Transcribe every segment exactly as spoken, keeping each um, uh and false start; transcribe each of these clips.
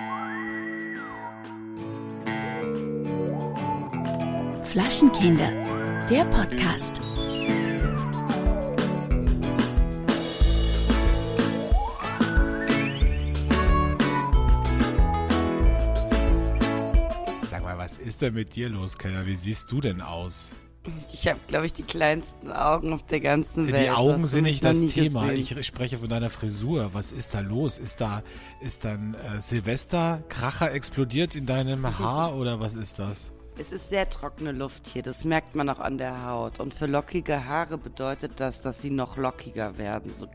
Flaschenkinder, der Podcast. Sag mal, was ist denn mit dir los, Keller? Wie siehst du denn aus? Ich habe, glaube ich, die kleinsten Augen auf der ganzen Welt. Die Augen sind nicht das Thema. Gesehen. Ich spreche von deiner Frisur. Was ist da los? Ist da ist dann äh, Silvester Kracher explodiert in deinem Haar oder was ist das? Es ist sehr trockene Luft hier, das merkt man auch an der Haut. Und für lockige Haare bedeutet das, dass sie noch lockiger werden. So,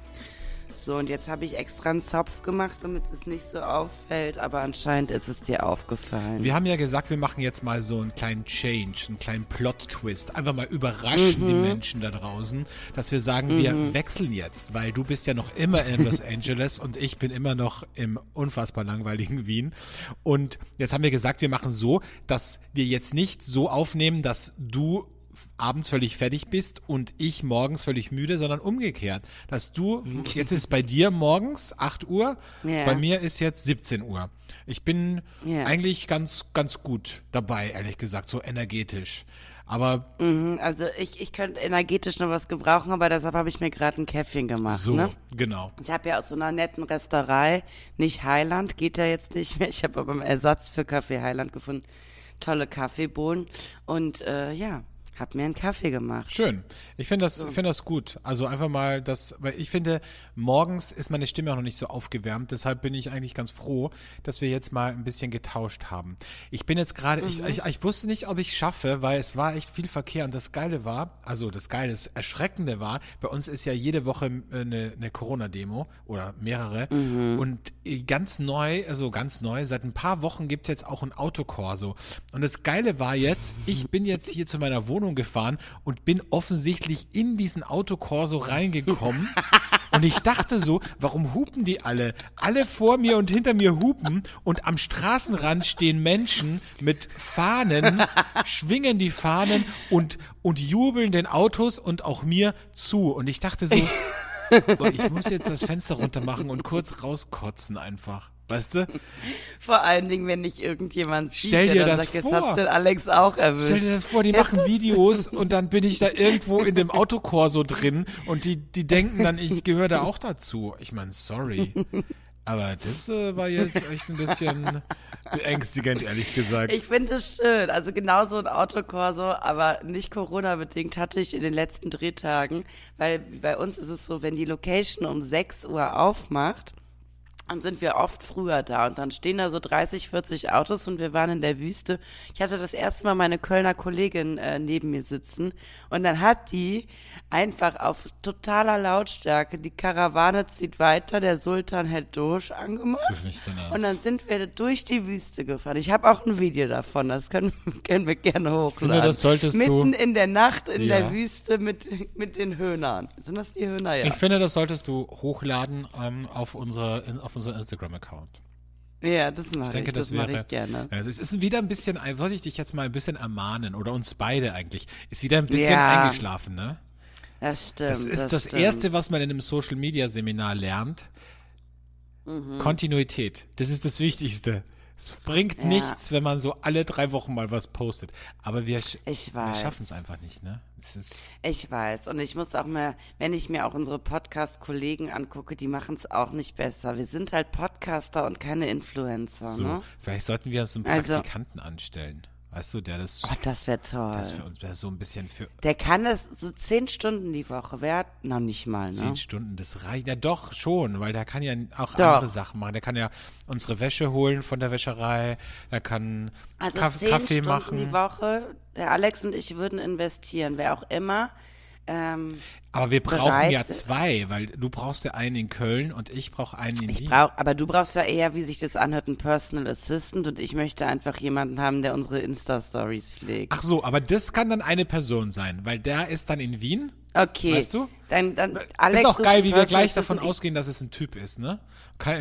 so und jetzt habe ich extra einen Zopf gemacht, damit es nicht so auffällt. Aber anscheinend ist es dir aufgefallen. Wir haben ja gesagt, wir machen jetzt mal so einen kleinen Change, einen kleinen Plot-Twist. Einfach mal überraschen Mhm. die Menschen da draußen, dass wir sagen, Mhm. wir wechseln jetzt. Weil du bist ja noch immer in Los Angeles und ich bin immer noch im unfassbar langweiligen Wien. Und jetzt haben wir gesagt, wir machen so, dass wir jetzt nicht so aufnehmen, dass du abends völlig fertig bist und ich morgens völlig müde, sondern umgekehrt. Dass du, jetzt ist bei dir morgens acht Uhr, Ja. bei mir ist jetzt siebzehn Uhr. Ich bin Ja. eigentlich ganz, ganz gut dabei, ehrlich gesagt, so energetisch. Aber Mhm, also ich, ich könnte energetisch noch was gebrauchen, aber deshalb habe ich mir gerade ein Käffchen gemacht. so, Ne? genau. Ich habe ja aus so einer netten Restaurant, nicht Highland, geht ja jetzt nicht mehr. Ich habe aber einen Ersatz für Kaffee Highland gefunden. Tolle Kaffeebohnen und äh, ja, hab mir einen Kaffee gemacht. Schön. Ich finde das, finde das gut. Also einfach mal das, weil ich finde, morgens ist meine Stimme auch noch nicht so aufgewärmt. Deshalb bin ich eigentlich ganz froh, dass wir jetzt mal ein bisschen getauscht haben. Ich bin jetzt gerade, ich, ich, ich wusste nicht, ob ich schaffe, weil es war echt viel Verkehr. Und das Geile war, also das Geile, das Erschreckende war, bei uns ist ja jede Woche eine, eine Corona-Demo oder mehrere. Und ganz neu, also ganz neu, seit ein paar Wochen gibt es jetzt auch ein Autokorso. Und das Geile war jetzt, ich bin jetzt hier zu meiner Wohnung gefahren und bin offensichtlich in diesen Autokorso reingekommen und ich dachte so, warum hupen die alle? Alle vor mir und hinter mir hupen und am Straßenrand stehen Menschen mit Fahnen, schwingen die Fahnen und, und jubeln den Autos und auch mir zu und ich dachte so, boah, ich muss jetzt das Fenster runter machen und kurz rauskotzen einfach. Weißt du? Vor allen Dingen, wenn nicht irgendjemand sieht, Stell dir der dann das sagt, jetzt vor. hat's den Alex auch erwischt. Stell dir das vor, die machen Videos und dann bin ich da irgendwo in dem Autokorso drin und die, die denken dann, ich gehöre da auch dazu. Ich meine, sorry. Aber das äh, war jetzt echt ein bisschen beängstigend, ehrlich gesagt. Ich finde es schön, also genau so ein Autokorso, aber nicht Corona-bedingt hatte ich in den letzten Drehtagen, weil bei uns ist es so, wenn die Location um sechs Uhr aufmacht, dann sind wir oft früher da und dann stehen da so dreißig, vierzig Autos und wir waren in der Wüste. Ich hatte das erste Mal meine Kölner Kollegin äh, neben mir sitzen und dann hat die einfach auf totaler Lautstärke, die Karawane zieht weiter, der Sultan hält durch angemacht. Das ist nicht dein Ernst. Und dann sind wir durch die Wüste gefahren. Ich habe auch ein Video davon, das können, können wir gerne hochladen. Ich finde, das solltest Mitten du, in der Nacht in Ja. der Wüste mit, mit den Höhnern. Sind das die Höhner? Ja. ich finde, das solltest du hochladen ähm, auf unsere, in, auf unser Instagram-Account. Ja, das mache Ich ich, denke, das, das mache wäre, ich gerne. Ja, das ist wieder ein bisschen, wollte ich dich jetzt mal ein bisschen ermahnen oder uns beide eigentlich, ist wieder ein bisschen Ja. eingeschlafen, ne? Das stimmt. Das ist das, stimmt. Erste, was man in einem Social-Media-Seminar lernt. Mhm. Kontinuität. Das ist das Wichtigste. Es bringt Ja. nichts, wenn man so alle drei Wochen mal was postet. Aber wir, sch- Ich wir weiß. schaffen es einfach nicht, ne? Es ist, Ich weiß. Und ich muss auch mal, wenn ich mir auch unsere Podcast-Kollegen angucke, die machen es auch nicht besser. Wir sind halt Podcaster und keine Influencer, so. ne? Vielleicht sollten wir so einen Also- Praktikanten anstellen. Weißt du, der das, Oh, das wäre toll. das für uns wäre so ein bisschen für Der kann das so zehn Stunden die Woche. Wer hat noch nicht mal, ne? zehn Stunden, das reicht. Ja, doch, schon, weil der kann ja auch Doch. andere Sachen machen. Der kann ja unsere Wäsche holen von der Wäscherei. Er kann Also Kaff- zehn Kaffee Stunden machen. die Woche. Der Alex und ich würden investieren. Wer auch immer. Ähm, Aber wir brauchen bereit ja sind. zwei, weil du brauchst ja einen in Köln und ich brauche einen in Ich Wien. brauch, aber du brauchst ja eher, wie sich das anhört, einen Personal Assistant und ich möchte einfach jemanden haben, der unsere Insta-Stories pflegt. Ach so, aber das kann dann eine Person sein, weil der ist dann in Wien. Okay. Weißt du? Dann, dann, Alex Ist auch sucht geil, einen wie wir Personal gleich davon Assistant. ausgehen, dass es ein Typ ist, ne? Kein,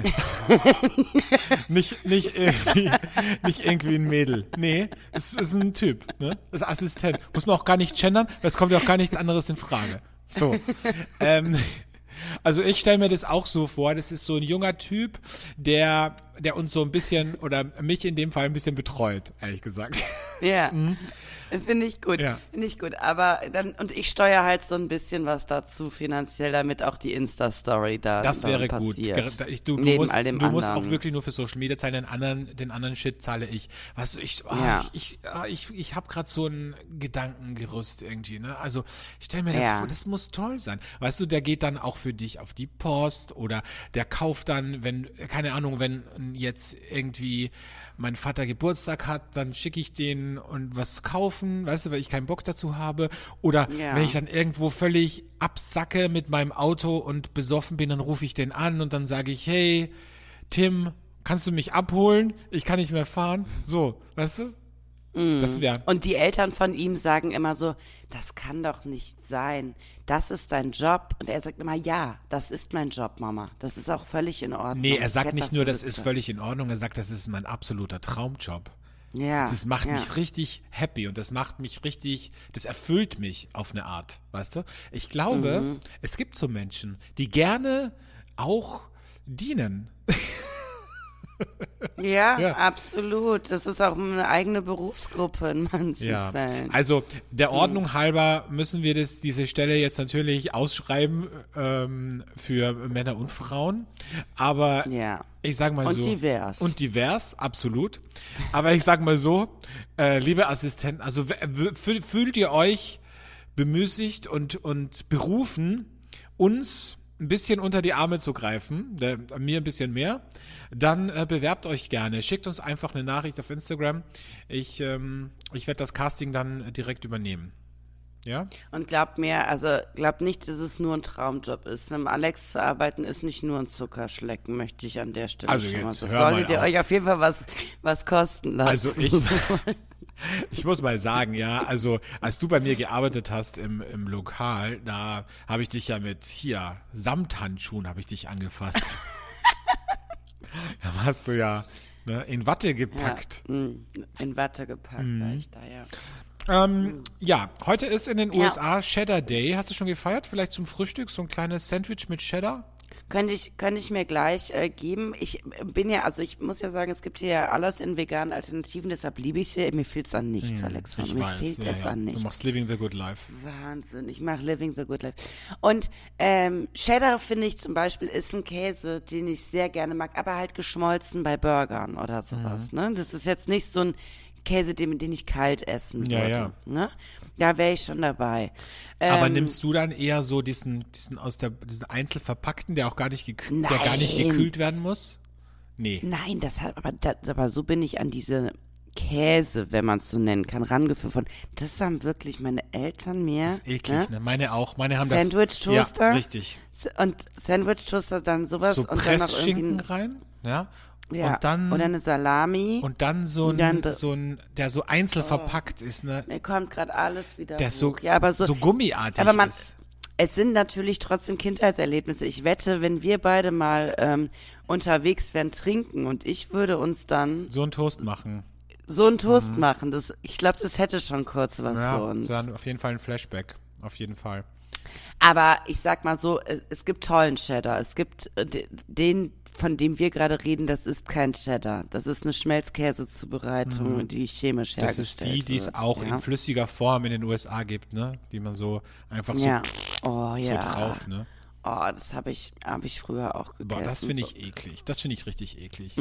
nicht, nicht, irgendwie, nicht irgendwie ein Mädel. Nee, es ist ein Typ, ne? Das ist Assistent. Muss man auch gar nicht gendern, weil es kommt ja auch gar nichts anderes in Frage. So. ähm, Also ich stelle mir das auch so vor, das ist so ein junger Typ, der, der uns so ein bisschen, oder mich in dem Fall ein bisschen betreut, ehrlich gesagt. Ja, Mhm. finde ich gut, Ja. finde ich gut. Aber dann, und ich steuere halt so ein bisschen was dazu finanziell, damit auch die Insta-Story da Das wäre dann gut. passiert. Ger- Ich, du du, Neben musst, all dem du musst auch anderen. wirklich nur für Social Media zahlen, den anderen, den anderen Shit zahle ich. Weißt du, ich, oh, Ja. ich, ich, ah, ich, ich habe gerade so ein Gedankengerüst irgendwie, ne? Also ich stell mir das Ja. vor, das muss toll sein. Weißt du, der geht dann auch für dich auf die Post oder der kauft dann, wenn, keine Ahnung, wenn jetzt irgendwie mein Vater Geburtstag hat, dann schicke ich den und was kaufen, weißt du, weil ich keinen Bock dazu habe. Oder Ja. wenn ich dann irgendwo völlig absacke mit meinem Auto und besoffen bin, dann rufe ich den an und dann sage ich, hey, Tim, kannst du mich abholen? Ich kann nicht mehr fahren. So, weißt du? Das wäre. Und die Eltern von ihm sagen immer so, das kann doch nicht sein. Das ist dein Job. Und er sagt immer, ja, das ist mein Job, Mama. Das ist auch völlig in Ordnung. Nee, er Ich sagt werd nicht nur, dafür das ist bezahlt. völlig in Ordnung, er sagt, das ist mein absoluter Traumjob. Ja. Das macht ja. mich richtig happy und das macht mich richtig, das erfüllt mich auf eine Art, weißt du? Ich glaube, Mhm. es gibt so Menschen, die gerne auch dienen. Ja, Ja. absolut. Das ist auch eine eigene Berufsgruppe in manchen Ja, Fällen. also der Ordnung halber müssen wir das, diese Stelle jetzt natürlich ausschreiben ähm, für Männer und Frauen, aber Ja. ich sag mal Und so. divers. Und divers, absolut. Aber ich sag mal so, äh, liebe Assistenten, also w- w- fühl- fühlt ihr euch bemüßigt und, und berufen, uns ein bisschen unter die Arme zu greifen, der, mir ein bisschen mehr, dann äh, bewerbt euch gerne. Schickt uns einfach eine Nachricht auf Instagram. Ich, ähm, ich werde das Casting dann direkt übernehmen. Ja? Und glaubt mir, also glaubt nicht, dass es nur ein Traumjob ist. Mit dem Alex zu arbeiten ist nicht nur ein Zuckerschlecken, möchte ich an der Stelle Also schon jetzt mal. Das hör mal solltet ihr auf. euch auf jeden Fall was, was kosten lassen. Also ich, ich muss mal sagen, ja, also als du bei mir gearbeitet hast im, im Lokal, da habe ich dich ja mit hier Samthandschuhen habe ich dich angefasst. Da warst du ja ne, in Watte gepackt. Ja, mh, in Watte gepackt Mhm. war ich da, ja. Ähm, ja, heute ist in den Ja. U S A Cheddar Day. Hast du schon gefeiert? Vielleicht zum Frühstück so ein kleines Sandwich mit Cheddar? Könnte ich, könnte ich mir gleich äh, geben. Ich bin ja, also ich muss ja sagen, es gibt hier ja alles in veganen Alternativen, deshalb liebe ich sie. Mir fehlt es an nichts, Alex. Ich Mir weiß. fehlt Ja, es ja. an Du nichts. machst Living the Good Life. Wahnsinn, ich mache Living the Good Life. Und ähm, Cheddar, finde ich zum Beispiel, ist ein Käse, den ich sehr gerne mag, aber halt geschmolzen bei Burgern oder sowas. Mhm. Ne? Das ist jetzt nicht so ein Käse, den, den ich kalt essen Ja, würde. ja. Ne? Da wäre ich schon dabei. Aber Ähm, nimmst du dann eher so diesen, diesen aus der, diesen einzelverpackten, der auch gar nicht, gekü- der gar nicht Nein. gekühlt werden muss? Nee. Nein, das hat, aber, das, aber so bin ich an diese Käse, wenn man es so nennen kann, rangeführt von. Das haben wirklich meine Eltern mir. Das ist eklig, ne? Meine auch. Meine haben Sandwich-Toaster? das. Ja, richtig. Und Sandwich-Toaster dann sowas So und dann noch Pressschinken irgendwie. rein, ja. Ja, Und dann, oder eine Salami. und dann so ein, dann das- so ein, der so einzeln verpackt ist, ne? Mir kommt gerade alles wieder Der hoch. so, ja, aber so, so gummiartig aber man, ist. es sind natürlich trotzdem Kindheitserlebnisse. Ich wette, wenn wir beide mal ähm, unterwegs wären, trinken und ich würde uns dann So ein Toast machen. so einen Toast machen, das, ich glaube, das hätte schon kurz was für Ja, uns. so ein, auf jeden Fall ein Flashback. Auf jeden Fall. Aber ich sag mal so, es, es gibt tollen Cheddar. Es gibt äh, de- den, von dem wir gerade reden, das ist kein Cheddar. Das ist eine Schmelzkäsezubereitung, die chemisch Das hergestellt ist die, die es wird. auch ja. in flüssiger Form in den U S A gibt, ne? Die man so einfach so, Ja. Oh so ja. drauf, ne? Oh, das habe ich, habe ich früher auch gegessen. Boah, das finde so. ich eklig. Das finde ich richtig eklig.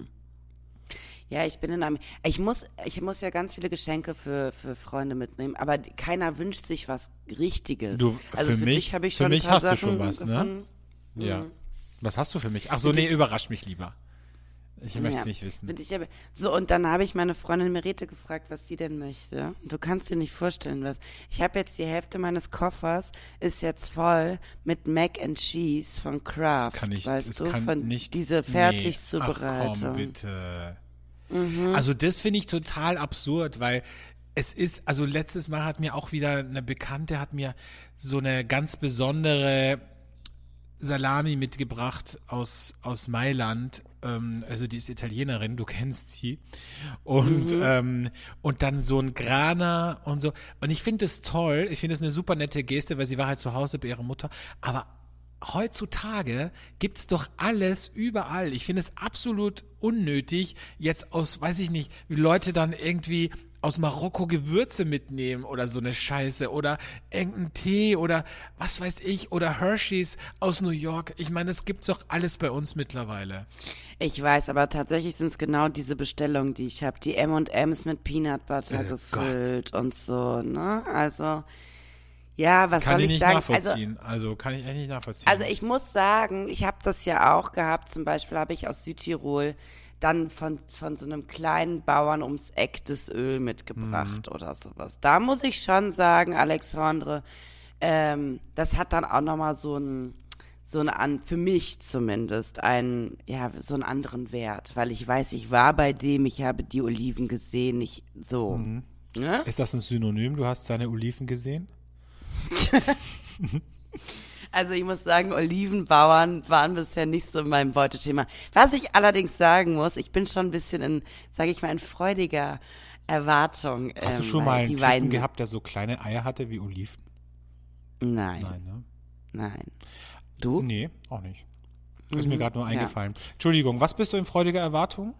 Ja, ich bin in einem. Ich muss, ich muss ja ganz viele Geschenke für, für Freunde mitnehmen, aber keiner wünscht sich was Richtiges. Du, also für für, mich- dich habe ich für schon mich ein paar hast du Sachen schon was, ne? gefunden. Ja. Was hast du für mich? Ach so, Und nee, ich- überrasch mich lieber. Ich möchte es Ja, nicht wissen. find ich aber, so, und dann habe ich meine Freundin Merete gefragt, was sie denn möchte. Du kannst dir nicht vorstellen, was. Ich habe jetzt die Hälfte meines Koffers ist jetzt voll mit Mac and Cheese von Kraft. Das kann ich, weißt das du, kann von nicht. diese Nee. Fertigzubereitung. Ach komm, bitte. Mhm. Also das finde ich total absurd, weil es ist, also letztes Mal hat mir auch wieder eine Bekannte, hat mir so eine ganz besondere Salami mitgebracht aus, aus Mailand. Ähm, also die ist Italienerin, du kennst sie. Und, Mhm. ähm, und dann so ein Grana und so. Und ich finde es toll, ich finde es eine super nette Geste, weil sie war halt zu Hause bei ihrer Mutter. Aber heutzutage gibt's doch alles überall. Ich finde es absolut unnötig, jetzt aus, weiß ich nicht, wie Leute dann irgendwie aus Marokko Gewürze mitnehmen oder so eine Scheiße oder irgendeinen Tee oder was weiß ich oder Hershey's aus New York. Ich meine, es gibt's doch alles bei uns mittlerweile. Ich weiß, aber tatsächlich sind es genau diese Bestellungen, die ich habe. Die M und M's mit Peanut Butter Oh gefüllt Gott. Und so, ne? Also, ja, was kann soll ich ich nicht sagen? nachvollziehen. Also, also kann ich eigentlich nicht nachvollziehen. Also ich muss sagen, ich habe das ja auch gehabt. Zum Beispiel habe ich aus Südtirol dann von, von so einem kleinen Bauern ums Eck das Öl mitgebracht Mhm. oder sowas. Da muss ich schon sagen, Alexandre, ähm, das hat dann auch nochmal so ein, so ein, an, für mich zumindest, einen, ja, so einen anderen Wert, weil ich weiß, ich war bei dem, ich habe die Oliven gesehen, nicht so. Mhm. Ne? Ist das ein Synonym? Du hast seine Oliven gesehen? Also ich muss sagen, Olivenbauern waren bisher nicht so mein Beutethema. Was ich allerdings sagen muss, ich bin schon ein bisschen in, sage ich mal, in freudiger Erwartung. Hast ähm, du schon weil mal einen die Typen Weine- gehabt, der so kleine Eier hatte wie Oliven? Nein, Nein, ne? nein. Du? Nee, auch nicht. Ist mir Mhm, gerade nur ja. eingefallen. Entschuldigung, was bist du in freudiger Erwartung?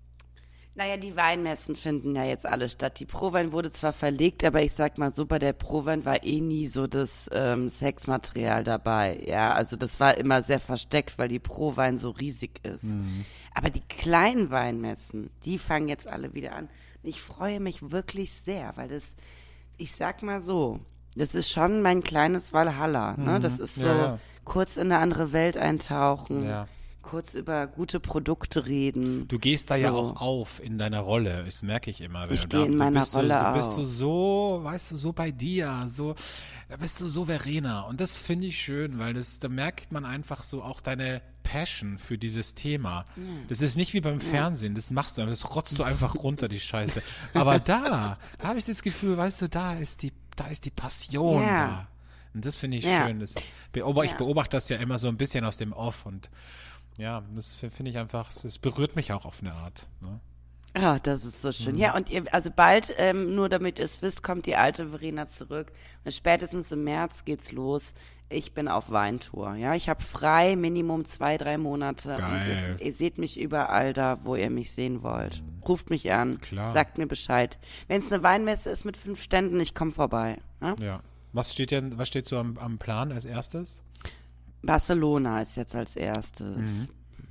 Naja, die Weinmessen finden ja jetzt alle statt. Die Prowein wurde zwar verlegt, aber ich sag mal so, bei der Prowein war eh nie so das ähm, Sexmaterial dabei. Ja, also das war immer sehr versteckt, weil die Prowein so riesig ist. Mhm. Aber die kleinen Weinmessen, die fangen jetzt alle wieder an. Ich freue mich wirklich sehr, weil das, ich sag mal so, das ist schon mein kleines Valhalla. Ne? Das ist so Ja, ja. kurz in eine andere Welt eintauchen. Ja. Kurz über gute Produkte reden. Du gehst da ja So. auch auf in deiner Rolle. Das merke ich immer. Ich Du- gehe in du meiner bist Rolle so, du bist auf. du so, weißt du, so bei dir, so, da bist du souveräner. Und das finde ich schön, weil das, da merkt man einfach so auch deine Passion für dieses Thema. Das ist nicht wie beim Fernsehen, das machst du einfach, das rotzt du einfach runter, die Scheiße. Aber da, da habe ich das Gefühl, weißt du, da ist die, da ist die Passion Ja. da. Und das finde ich Ja. schön. Das beobacht, Ich Ja. beobachte das ja immer so ein bisschen aus dem Off und ja, das finde ich einfach, es berührt mich auch auf eine Art. Ne? Ah, das ist so schön. Mhm. Ja, und ihr, also bald, ähm, nur damit ihr es wisst, kommt die alte Verena zurück. Und spätestens im März geht's los. Ich bin auf Weintour. Ja, ich habe frei, Minimum zwei, drei Monate. Geil. Und ihr, ihr seht mich überall da, wo ihr mich sehen wollt. Ruft mich an. Klar. Sagt mir Bescheid. Wenn es eine Weinmesse ist mit fünf Ständen, ich komme vorbei. Ja? Ja. Was steht denn, was steht so am, am Plan als erstes? Barcelona ist jetzt als erstes. Mhm.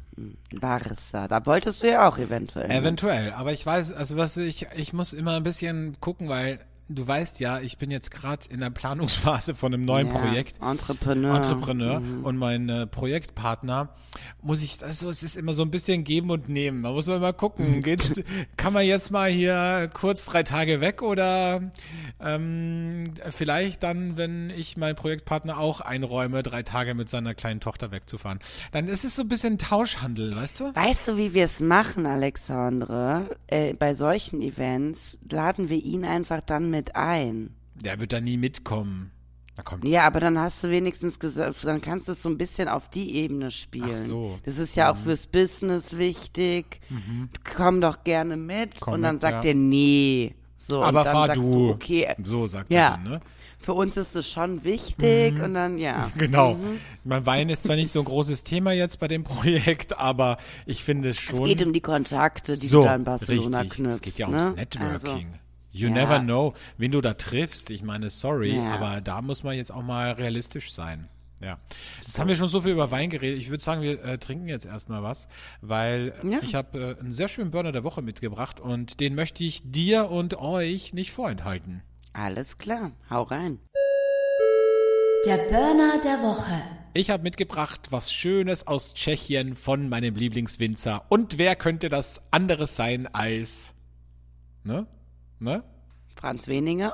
Barca, da wolltest du ja auch eventuell. ne? Eventuell, aber ich weiß, also was ich, ich muss immer ein bisschen gucken, weil du weißt ja, ich bin jetzt gerade in der Planungsphase von einem neuen Ja, Projekt. Entrepreneur. Entrepreneur Mhm. und mein äh, Projektpartner muss ich, also es ist immer so ein bisschen geben und nehmen. Da muss man mal gucken, Mhm. geht's, kann man jetzt mal hier kurz drei Tage weg oder ähm, vielleicht dann, wenn ich meinen Projektpartner auch einräume, drei Tage mit seiner kleinen Tochter wegzufahren. Dann ist es so ein bisschen Tauschhandel, weißt du? Weißt du, wie wir es machen, Alexandre? Äh, bei solchen Events laden wir ihn einfach dann mit ein. Der wird da nie mitkommen. Da kommt Ja, aber dann hast du wenigstens gesagt, dann kannst du es so ein bisschen auf die Ebene spielen. Ach so. Das ist ja auch fürs Business wichtig. Komm doch gerne mit. Komm und dann mit, sagt ja. er, nee. So, aber und dann fahr sagst du. du, okay, So sagt Ja. er dann, ne? für uns ist es schon wichtig und dann, ja. Genau. Mhm. Mein Wein ist zwar nicht so ein großes Thema jetzt bei dem Projekt, aber ich finde es schon. Es geht um die Kontakte, die so, du da in Barcelona richtig. knüpfst. Es geht ja ne? ums Networking. Also, You ja. never know, wen du da triffst. Ich meine, sorry, Ja. aber da muss man jetzt auch mal realistisch sein. Ja. Jetzt haben wir schon so viel über Wein geredet. Ich würde sagen, wir äh, trinken jetzt erstmal was, weil Ja. ich habe äh, einen sehr schönen Burner der Woche mitgebracht und den möchte ich dir und euch nicht vorenthalten. alles klar, hau rein. Der Burner der Woche. Ich habe mitgebracht was Schönes aus Tschechien von meinem Lieblingswinzer. Und wer könnte das anderes sein als, ne? Ne? Franz Weninger.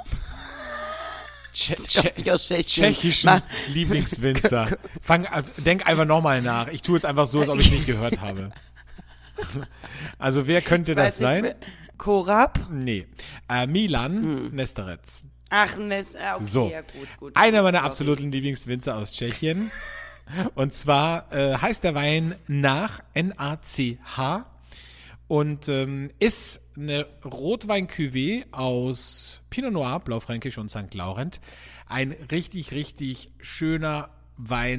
Tsche Kommt nicht aus Tschechien. tschechischen Mach- Lieblingswinzer. Fang, denk einfach nochmal nach. Ich tue es einfach so, als ob ich es nicht gehört habe. Also wer könnte das Weiß ich, sein? wer- Korab? Nee. Äh, Milan Hm. Nesterec. Ach, Ness, ah, okay, So. ja, gut, gut. Einer gut, meiner sorry. absoluten Lieblingswinzer aus Tschechien. Und zwar äh, heißt der Wein Nach, N A C H. Und ähm, ist eine Rotwein-Cuvée aus Pinot Noir, Blaufränkisch und Sankt Laurent. Ein richtig, richtig schöner Wein.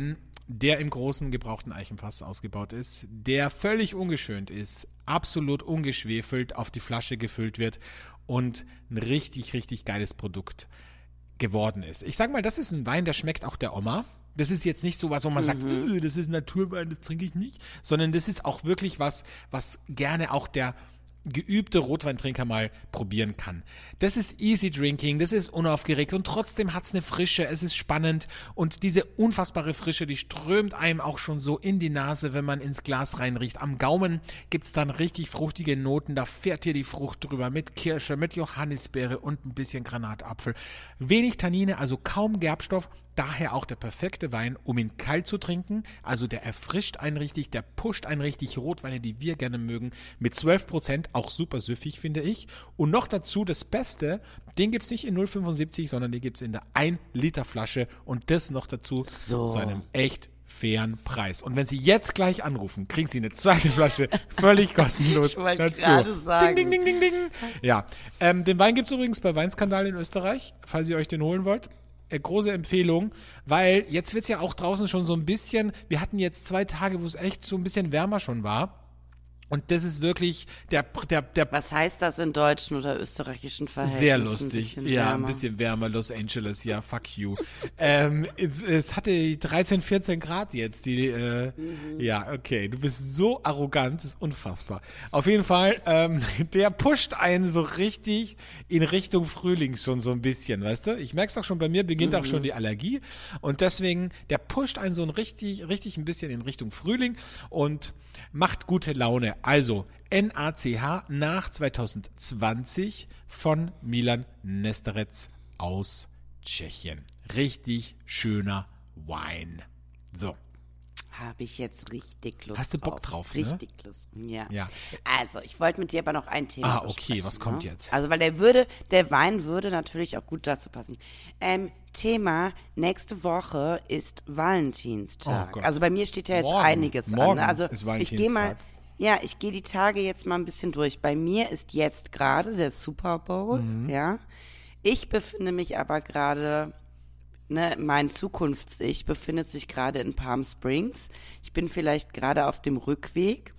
der im großen gebrauchten Eichenfass ausgebaut ist, der völlig ungeschönt ist, absolut ungeschwefelt auf die Flasche gefüllt wird und ein richtig, richtig geiles Produkt geworden ist. Ich sag mal, das ist ein Wein, der schmeckt auch der Oma. Das ist jetzt nicht so was, wo man sagt, öh, das ist Naturwein, das trinke ich nicht, sondern das ist auch wirklich was, was gerne auch der geübte Rotweintrinker mal probieren kann. Das ist easy drinking, das ist unaufgeregt und trotzdem hat's eine Frische, es ist spannend und diese unfassbare Frische, die strömt einem auch schon so in die Nase, wenn man ins Glas reinriecht. Am Gaumen gibt's dann richtig fruchtige Noten, da fährt dir die Frucht drüber mit Kirsche, mit Johannisbeere und ein bisschen Granatapfel. Wenig Tannine, also kaum Gerbstoff. Daher auch der perfekte Wein, um ihn kalt zu trinken. Also der erfrischt einen richtig, der pusht einen richtig. Rotweine, die wir gerne mögen, mit zwölf Prozent, auch super süffig, finde ich. Und noch dazu das Beste, den gibt's nicht in null Komma fünfundsiebzig, sondern den gibt's in der ein Liter Flasche und das noch dazu So. zu einem echt fairen Preis. Und wenn Sie jetzt gleich anrufen, kriegen Sie eine zweite Flasche völlig kostenlos Ich wollte dazu. gerade sagen. Ding, ding, ding, ding, ding. Ja, ähm, den Wein gibt's übrigens bei Weinskandal in Österreich, falls ihr euch den holen wollt. Große Empfehlung, weil jetzt wird's ja auch draußen schon so ein bisschen, wir hatten jetzt zwei Tage, wo es echt so ein bisschen wärmer schon war. Und das ist wirklich der, der, der Was heißt das in deutschen oder österreichischen Verhältnissen? sehr lustig. Ein Ja, wärmer. ein bisschen wärmer. Los Angeles, ja, fuck you. ähm, es, es hatte dreizehn, vierzehn Grad jetzt. Die, äh, mhm. Ja, okay. Du bist so arrogant, das ist unfassbar. Auf jeden Fall, ähm, der pusht einen so richtig in Richtung Frühling schon so ein bisschen, weißt du? Ich merk's auch schon, bei mir beginnt mhm. auch schon die Allergie. Und deswegen, der pusht einen so ein richtig, richtig ein bisschen in Richtung Frühling und macht gute Laune. Also N A C H nach zwanzig zwanzig von Milan Nesterec aus Tschechien. Richtig schöner Wein. So. Habe ich jetzt richtig Lust Hast du Bock drauf, ne? ne? Richtig Lust, ja. ja. Also, ich wollte mit dir aber noch ein Thema Ah, okay, was kommt ne? jetzt? Also, weil der würde, der Wein würde natürlich auch gut dazu passen. Ähm, Thema, nächste Woche ist Valentinstag. Oh Gott. Also, bei mir steht ja jetzt Morgen. einiges Morgen an. Ne? Also, ist ich gehe mal, Valentinstag. ja, ich gehe die Tage jetzt mal ein bisschen durch. Bei mir ist jetzt gerade der Super Bowl, Mhm. ja. Ich befinde mich aber gerade... Ne, mein Zukunfts-Ich befindet sich gerade in Palm Springs. Ich bin vielleicht gerade auf dem Rückweg.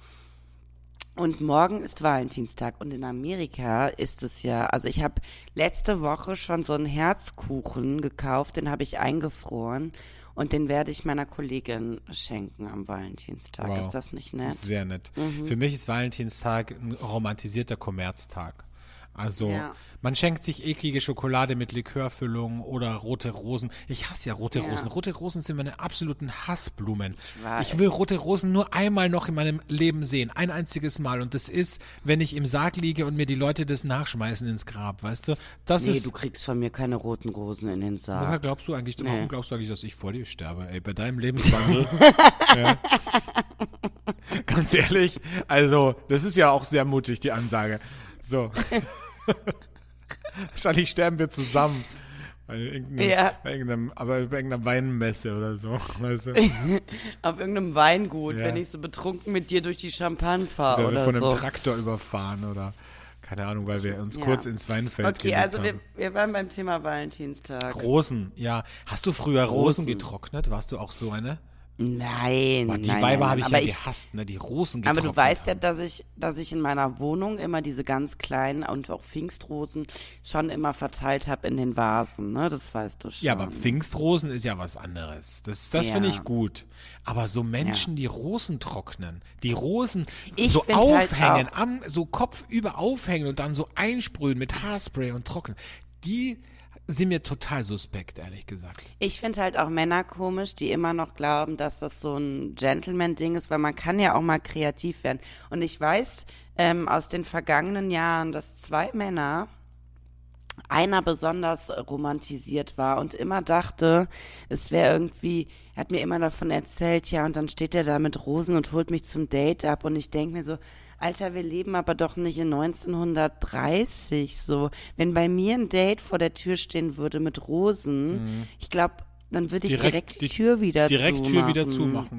Und morgen ist Valentinstag. Und in Amerika ist es ja, also ich habe letzte Woche schon so einen Herzkuchen gekauft, den habe ich eingefroren. Und den werde ich meiner Kollegin schenken am Valentinstag. Wow. Ist das nicht nett? Sehr nett. Mhm. Für mich ist Valentinstag ein romantisierter Kommerztag. Also Ja. man schenkt sich eklige Schokolade mit Likörfüllung oder rote Rosen. Ich hasse ja rote Ja. Rosen. Rote Rosen sind meine absoluten Hassblumen. Ich weiß. Ich will rote Rosen nur einmal noch in meinem Leben sehen. Ein einziges Mal. Und das ist, wenn ich im Sarg liege und mir die Leute das nachschmeißen ins Grab, weißt du? Das Nee, ist. du kriegst von mir keine roten Rosen in den Woher Sarg. glaubst du eigentlich, Nee. warum glaubst du eigentlich, dass ich vor dir sterbe? Ey, bei deinem Lebenswandel. ja. Ganz ehrlich, also, das ist ja auch sehr mutig, die Ansage. So. Wahrscheinlich sterben wir zusammen. Bei irgendeinem, Ja. bei irgendeinem, aber bei irgendeiner Weinmesse oder so. Weißt du? Auf irgendeinem Weingut, Ja. wenn ich so betrunken mit dir durch die Champagne fahre Oder wir oder von einem so. Traktor überfahren oder keine Ahnung, weil wir uns Ja. kurz ins Weinfeld Okay, gelegt also wir, haben. wir waren beim Thema Valentinstag. Rosen, ja. Hast du früher Rosen, Rosen. getrocknet? Warst du auch so eine? Nein, Boah, die nein, Weiber nein, habe ich aber ja gehasst, ne? Die Rosen Aber getrocknet du weißt ja, haben. dass ich, dass ich in meiner Wohnung immer diese ganz kleinen und auch Pfingstrosen schon immer verteilt habe in den Vasen, ne? Das weißt du schon. Ja, aber Pfingstrosen ist ja was anderes. Das, das Ja. finde ich gut. Aber so Menschen, die Rosen trocknen, die Rosen Ich so find halt aufhängen, auch- am, so kopfüber aufhängen und dann so einsprühen mit Haarspray und trocknen, die sind mir total suspekt, ehrlich gesagt. Ich finde halt auch Männer komisch, die immer noch glauben, dass das so ein Gentleman-Ding ist, weil man kann ja auch mal kreativ werden. Und ich weiß ähm, aus den vergangenen Jahren, dass zwei Männer, einer besonders romantisiert war und immer dachte, es wäre irgendwie, er hat mir immer davon erzählt, ja, und dann steht er da mit Rosen und holt mich zum Date ab und ich denke mir so, Alter, wir leben aber doch nicht in neunzehnhundertdreißig, so. Wenn bei mir ein Date vor der Tür stehen würde mit Rosen, ich glaube, dann würde ich direkt, die Tür wieder Direkt zumachen. Tür wieder zumachen, ja.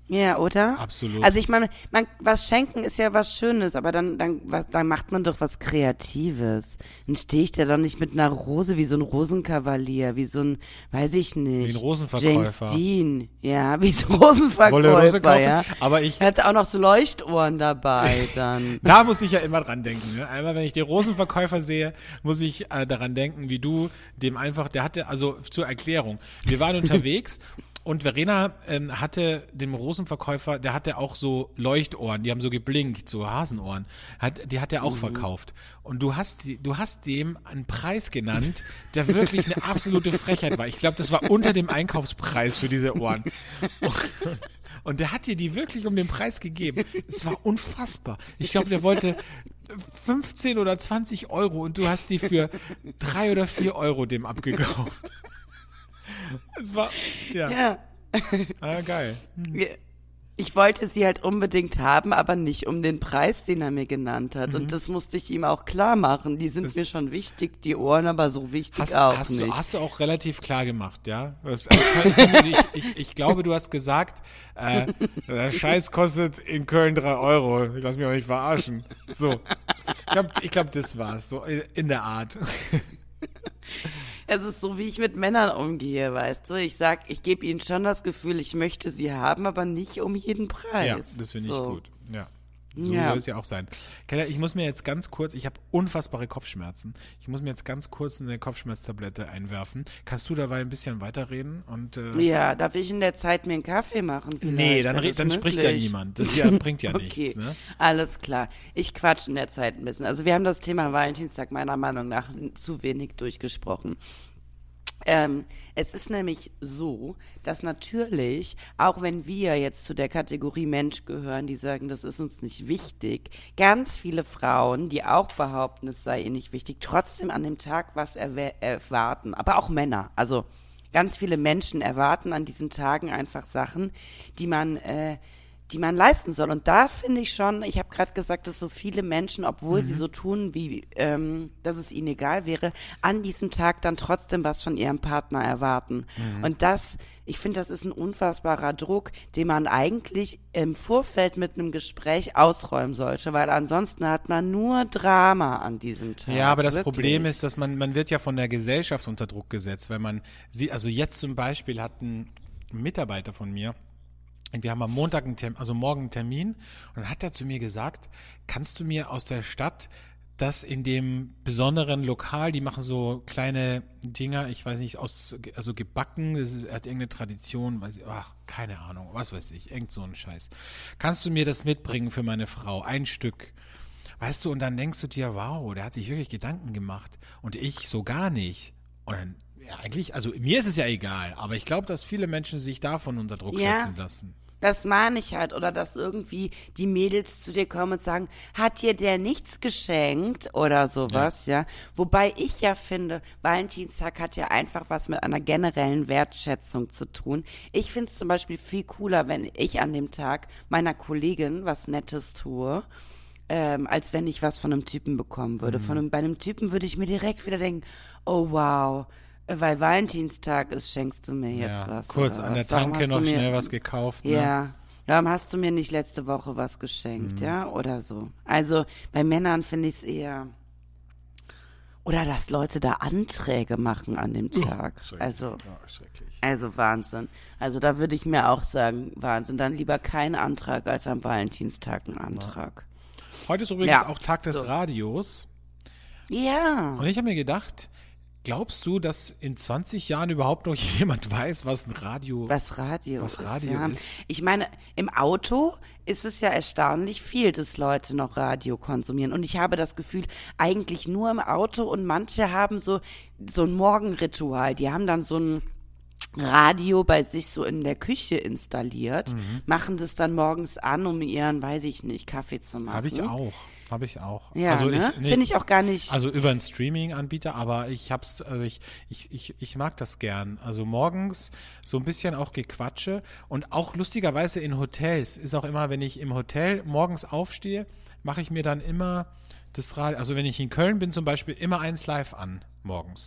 Ja, oder? Absolut. Also ich meine, man, was schenken ist ja was Schönes, aber dann, dann, was, dann macht man doch was Kreatives. Dann stehe ich da doch nicht mit einer Rose wie so ein Rosenkavalier, wie so ein, weiß ich nicht. Wie ein Rosenverkäufer. James Dean. Ja, wie so ein Rosenverkäufer, Wolle Rose kaufen, ja. aber ich... Er hatte auch noch so Leuchtohren dabei dann. Da muss ich ja immer dran denken. Ne? Einmal, wenn ich den Rosenverkäufer sehe, muss ich äh, daran denken, wie du dem einfach, der hatte, also zur Erklärung, wir waren unterwegs und Verena ähm, hatte dem Rosenverkäufer, der hatte auch so Leuchtohren, die haben so geblinkt, so Hasenohren, hat, die hat er auch mhm. verkauft. Und du hast, du hast dem einen Preis genannt, der wirklich eine absolute Frechheit war. Ich glaube, das war unter dem Einkaufspreis für diese Ohren. Und der hat dir die wirklich um den Preis gegeben. Es war unfassbar. Ich glaube, der wollte fünfzehn oder zwanzig Euro und du hast die für drei oder vier Euro dem abgekauft. Es war, ja. Ja. Ah, geil. Hm. Ich wollte sie halt unbedingt haben, aber nicht um den Preis, den er mir genannt hat. Mhm. Und das musste ich ihm auch klar machen. Die sind das mir schon wichtig, die Ohren aber so wichtig hast, auch hast nicht. Du, hast du auch relativ klar gemacht, ja? Das, das kann, kann, ich, ich, ich glaube, du hast gesagt, äh, der Scheiß kostet in Köln drei Euro. Ich lass mich auch nicht verarschen. So. Ich glaube, ich glaub, das war's. So in der Art. Es ist so, wie ich mit Männern umgehe, weißt du. Ich sag, ich gebe ihnen schon das Gefühl, ich möchte sie haben, aber nicht um jeden Preis. Ja, das finde ich so. gut. Ja. So ja. soll es ja auch sein. Keller, ich muss mir jetzt ganz kurz, ich habe unfassbare Kopfschmerzen. Ich muss mir jetzt ganz kurz eine Kopfschmerztablette einwerfen. Kannst du dabei ein bisschen weiterreden? Und, äh, ja, darf ich in der Zeit mir einen Kaffee machen vielleicht? Nee, dann, re- dann spricht ja niemand. Das ja, bringt ja okay. nichts. Ne? Alles klar. Ich quatsch in der Zeit ein bisschen. Also wir haben das Thema Valentinstag meiner Meinung nach zu wenig durchgesprochen. Ähm, es ist nämlich so, dass natürlich, auch wenn wir jetzt zu der Kategorie Mensch gehören, die sagen, das ist uns nicht wichtig, ganz viele Frauen, die auch behaupten, es sei ihnen nicht wichtig, trotzdem an dem Tag was erwe- erwarten. Aber auch Männer. Also ganz viele Menschen erwarten an diesen Tagen einfach Sachen, die man äh, die man leisten soll. Und da finde ich schon, ich habe gerade gesagt, dass so viele Menschen, obwohl mhm. sie so tun, wie ähm, dass es ihnen egal wäre, an diesem Tag dann trotzdem was von ihrem Partner erwarten. Mhm. Und das, ich finde, das ist ein unfassbarer Druck, den man eigentlich im Vorfeld mit einem Gespräch ausräumen sollte, weil ansonsten hat man nur Drama an diesem Tag. Ja, aber das wirklich. Problem ist, dass man, man wird ja von der Gesellschaft unter Druck gesetzt, weil man sieht, also jetzt zum Beispiel hat ein Mitarbeiter von mir, wir haben am Montag einen Termin, also morgen einen Termin, und dann hat er zu mir gesagt, kannst du mir aus der Stadt das in dem besonderen Lokal, die machen so kleine Dinger, ich weiß nicht, aus, also gebacken, das ist, hat irgendeine Tradition, weiß ich, ach, keine Ahnung, was weiß ich, irgend so ein Scheiß. Kannst du mir das mitbringen für meine Frau, ein Stück? Weißt du, und dann denkst du dir, wow, der hat sich wirklich Gedanken gemacht und ich so gar nicht. Und dann, ja, eigentlich, also mir ist es ja egal, aber ich glaube, dass viele Menschen sich davon unter Druck ja. setzen lassen. Das meine ich halt. Oder dass irgendwie die Mädels zu dir kommen und sagen, hat dir der nichts geschenkt oder sowas, ja. ja. Wobei ich ja finde, Valentinstag hat ja einfach was mit einer generellen Wertschätzung zu tun. Ich finde es zum Beispiel viel cooler, wenn ich an dem Tag meiner Kollegin was Nettes tue, ähm, als wenn ich was von einem Typen bekommen würde. Mhm. Von einem, bei einem Typen würde ich mir direkt wieder denken, oh wow, weil Valentinstag ist, schenkst du mir jetzt ja, was. Kurz an der Tanke noch mir, schnell was gekauft. Ne? Ja, warum hast du mir nicht letzte Woche was geschenkt, mhm. ja, oder so. Also bei Männern finde ich es eher, oder dass Leute da Anträge machen an dem Tag. Oh, also, ja, schrecklich. Also Wahnsinn. Also da würde ich mir auch sagen, Wahnsinn. Dann lieber kein Antrag als am Valentinstag ein Antrag. Ja. Heute ist übrigens ja, auch Tag des so. Radios. Ja. Und ich habe mir gedacht, glaubst du, dass in zwanzig Jahren überhaupt noch jemand weiß, was ein Radio, was Radio, was Radio ist, ja. ist? Ich meine, im Auto ist es ja erstaunlich viel, dass Leute noch Radio konsumieren. Und ich habe das Gefühl, eigentlich nur im Auto, und manche haben so, so ein Morgenritual. Die haben dann so ein Radio bei sich so in der Küche installiert, mhm. machen das dann morgens an, um ihren, weiß ich nicht, Kaffee zu machen. Habe ich auch. Habe ich auch. Ja, also ne? nee, finde ich auch gar nicht. Also über einen Streaming-Anbieter, aber ich hab's, also ich, ich, ich, ich mag das gern. Also morgens so ein bisschen auch Gequatsche, und auch lustigerweise in Hotels ist auch immer, wenn ich im Hotel morgens aufstehe, mache ich mir dann immer das Radio, also wenn ich in Köln bin zum Beispiel, immer eins live an morgens.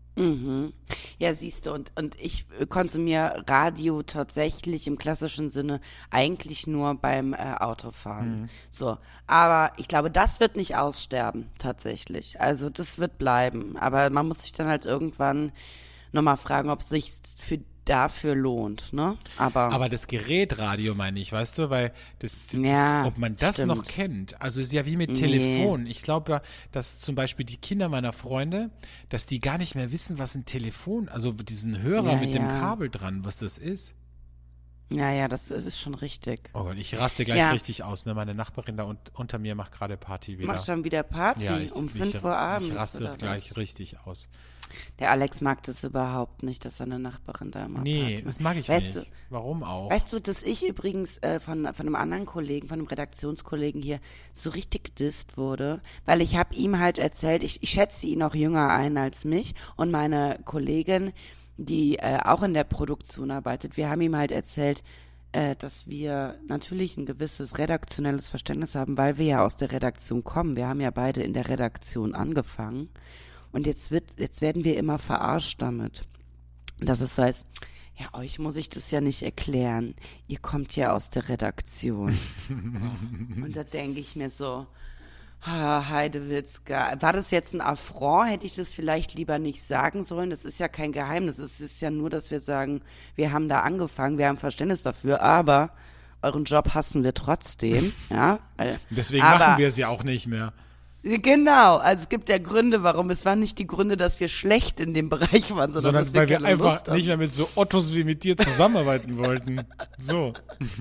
Mhm. Ja, siehst du, und, und ich konsumiere Radio tatsächlich im klassischen Sinne eigentlich nur beim äh, Autofahren. Mhm. So, aber ich glaube, das wird nicht aussterben, tatsächlich. Also das wird bleiben. Aber man muss sich dann halt irgendwann nochmal fragen, ob es sich für dafür lohnt, ne? Aber, Aber das Gerät Radio meine ich, weißt du, weil das, das Ja, ob man das stimmt. noch kennt, also ist ja wie mit Nee. Telefon. Ich glaube, dass zum Beispiel die Kinder meiner Freunde, dass die gar nicht mehr wissen, was ein Telefon, also diesen Hörer Ja, mit dem ja. Kabel dran, was das ist. ja, ja, das ist schon richtig. Oh Gott, ich raste gleich Ja. richtig aus, ne? Meine Nachbarin da un unter mir macht gerade Party wieder. Macht schon wieder Party ja, ich, um ich, fünf Uhr abends. Ich raste oder was? gleich richtig aus. Der Alex mag das überhaupt nicht, dass seine Nachbarin da immer Nee, Party das macht. mag ich weißt nicht. Du, Warum auch? Weißt du, dass ich übrigens äh, von, von einem anderen Kollegen, von einem Redaktionskollegen hier so richtig gedisst wurde, weil ich habe ihm halt erzählt, ich, ich schätze ihn auch jünger ein als mich und meine Kollegin, die äh, auch in der Produktion arbeitet, wir haben ihm halt erzählt, äh, dass wir natürlich ein gewisses redaktionelles Verständnis haben, weil wir ja aus der Redaktion kommen. Wir haben ja beide in der Redaktion angefangen und jetzt wird, jetzt werden wir immer verarscht damit. Dass es so heißt, ja, euch muss ich das ja nicht erklären. Ihr kommt ja aus der Redaktion. Und da denke ich mir so, ah, Heidewitzka, war das jetzt ein Affront? Hätte ich das vielleicht lieber nicht sagen sollen? Das ist ja kein Geheimnis. Es ist ja nur, dass wir sagen, wir haben da angefangen, wir haben Verständnis dafür, aber euren Job hassen wir trotzdem. Ja? Deswegen aber, machen wir es ja auch nicht mehr. Genau, also es gibt ja Gründe, warum. Es waren nicht die Gründe, dass wir schlecht in dem Bereich waren, sondern, Sondern dass wir weil wir keine einfach Lust haben. nicht mehr mit so Ottos wie mit dir zusammenarbeiten wollten. So.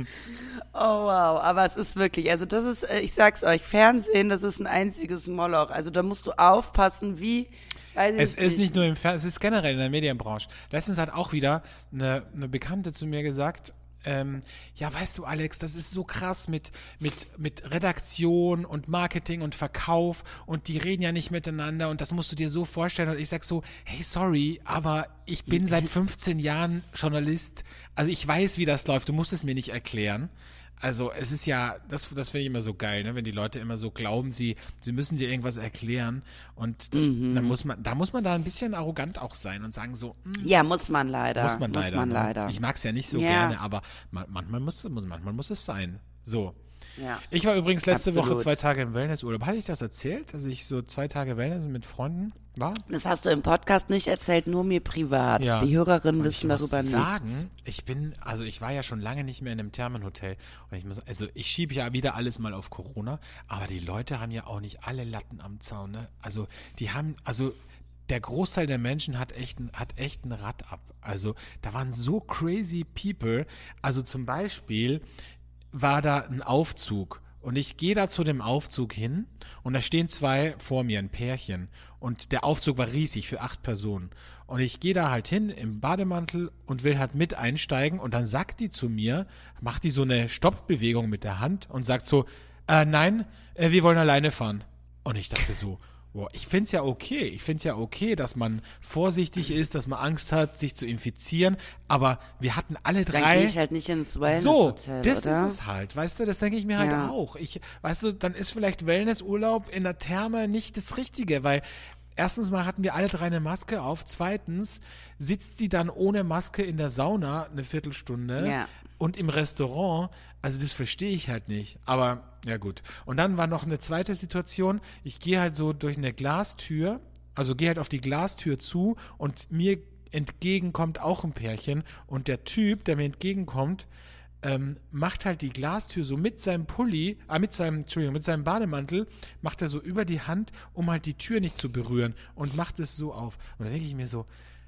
Oh wow, aber es ist wirklich, also das ist, äh, ich sag's euch, Fernsehen, das ist ein einziges Moloch. Also da musst du aufpassen, wie, weiß ich Es ist nicht nur im Fernsehen, es ist generell in der Medienbranche. Letztens hat auch wieder eine, eine Bekannte zu mir gesagt, ähm, ja, weißt du, Alex, das ist so krass mit, mit, mit Redaktion und Marketing und Verkauf und die reden ja nicht miteinander und das musst du dir so vorstellen. Und ich sag so, hey, sorry, aber ich bin seit fünfzehn Jahren Journalist. Also ich weiß, wie das läuft. Du musst es mir nicht erklären. Also es ist ja, das, das finde ich immer so geil, ne? Wenn die Leute immer so glauben, sie, sie müssen dir irgendwas erklären und Mhm. dann muss man, da muss man da ein bisschen arrogant auch sein und sagen so, mm, Ja, muss man leider. muss man leider. man ne? leider. Ich mag es ja nicht so Ja. gerne, aber man, manchmal muss, muss, manchmal muss es sein. So. Ja. Ich war übrigens letzte Absolut. Woche zwei Tage im Wellnessurlaub. Hatte ich das erzählt, dass ich so zwei Tage Wellness mit Freunden war? Das hast du im Podcast nicht erzählt, nur mir privat. Ja. Die Hörerinnen Und wissen ich muss darüber sagen, nichts. ich bin, also ich war ja schon lange nicht mehr in einem Thermenhotel. Und ich muss, also ich schiebe ja wieder alles mal auf Corona, aber die Leute haben ja auch nicht alle Latten am Zaun, ne? Also die haben, also der Großteil der Menschen hat echt, ein- hat echt ein Rad ab. Also da waren so crazy people. Also zum Beispiel war da ein Aufzug und ich gehe da zu dem Aufzug hin und da stehen zwei vor mir, ein Pärchen und der Aufzug war riesig für acht Personen und ich gehe da halt hin im Bademantel und will halt mit einsteigen und dann sagt die zu mir, macht die so eine Stoppbewegung mit der Hand und sagt so, äh, nein, äh, wir wollen alleine fahren. Und ich dachte so, boah, ich find's ja okay, ich find's ja okay, dass man vorsichtig ist, dass man Angst hat, sich zu infizieren, aber wir hatten alle Dann drei... gehe ich halt nicht ins So, Wellness-Hotel, das oder? ist es halt, weißt du, das denke ich mir halt Ja. auch. Ich, weißt du, dann ist vielleicht Wellnessurlaub in der Therme nicht das Richtige, weil erstens mal hatten wir alle drei eine Maske auf, zweitens sitzt sie dann ohne Maske in der Sauna eine Viertelstunde Ja. und im Restaurant, also das verstehe ich halt nicht, aber ja gut. Und dann war noch eine zweite Situation, ich gehe halt so durch eine Glastür, also gehe halt auf die Glastür zu und mir entgegen kommt auch ein Pärchen und der Typ, der mir entgegenkommt, ähm, macht halt die Glastür so mit seinem Pulli, ah, mit seinem, Entschuldigung, mit seinem Bademantel, macht er so über die Hand, um halt die Tür nicht zu berühren und macht es so auf. Und da denke ich mir so,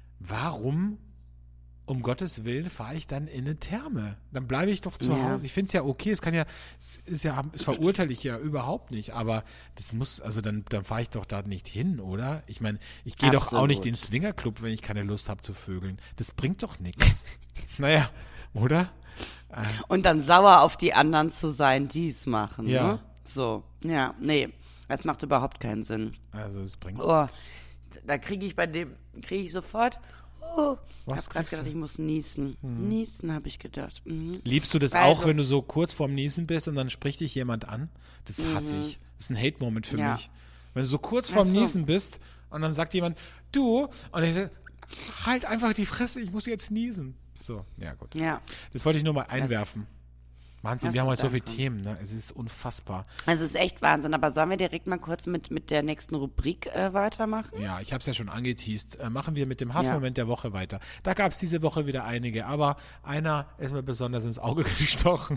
warum um Gottes Willen fahre ich dann in eine Therme? Dann bleibe ich doch zu Ja. Hause. Ich finde es ja okay, es kann ja, es ist ja, es verurteile ich ja überhaupt nicht, aber das muss, also dann, dann fahre ich doch da nicht hin, oder? Ich meine, ich gehe doch auch Absolut. nicht in den Swingerclub, wenn ich keine Lust habe zu vögeln. Das bringt doch nichts. Naja, oder? Und dann sauer auf die anderen zu sein, die es machen. Ja. Ne? So, ja, nee, das macht überhaupt keinen Sinn. Also es bringt Oh, da kriege ich bei dem, kriege ich sofort, oh, ich Was habe gerade kriegst gedacht, du? ich muss niesen. Niesen habe ich gedacht. Mhm. Liebst du das Also- auch, wenn du so kurz vorm Niesen bist und dann spricht dich jemand an? Das hasse ich. Das ist ein Hate-Moment für Ja. mich. Wenn du so kurz vorm Ach so. Niesen bist und dann sagt jemand, du, und ich sage, halt einfach die Fresse, ich muss jetzt niesen. So, ja gut. Ja. Das wollte ich nur mal einwerfen. Wahnsinn, Ach wir haben so, heute so viele danke. Themen, ne? Es ist unfassbar. Also es ist echt Wahnsinn, aber sollen wir direkt mal kurz mit, mit der nächsten Rubrik äh, weitermachen? Ja, ich habe es ja schon angeteased. Äh, machen wir mit dem Hassmoment der Woche weiter. Da gab es diese Woche wieder einige, aber einer ist mir besonders ins Auge gestochen.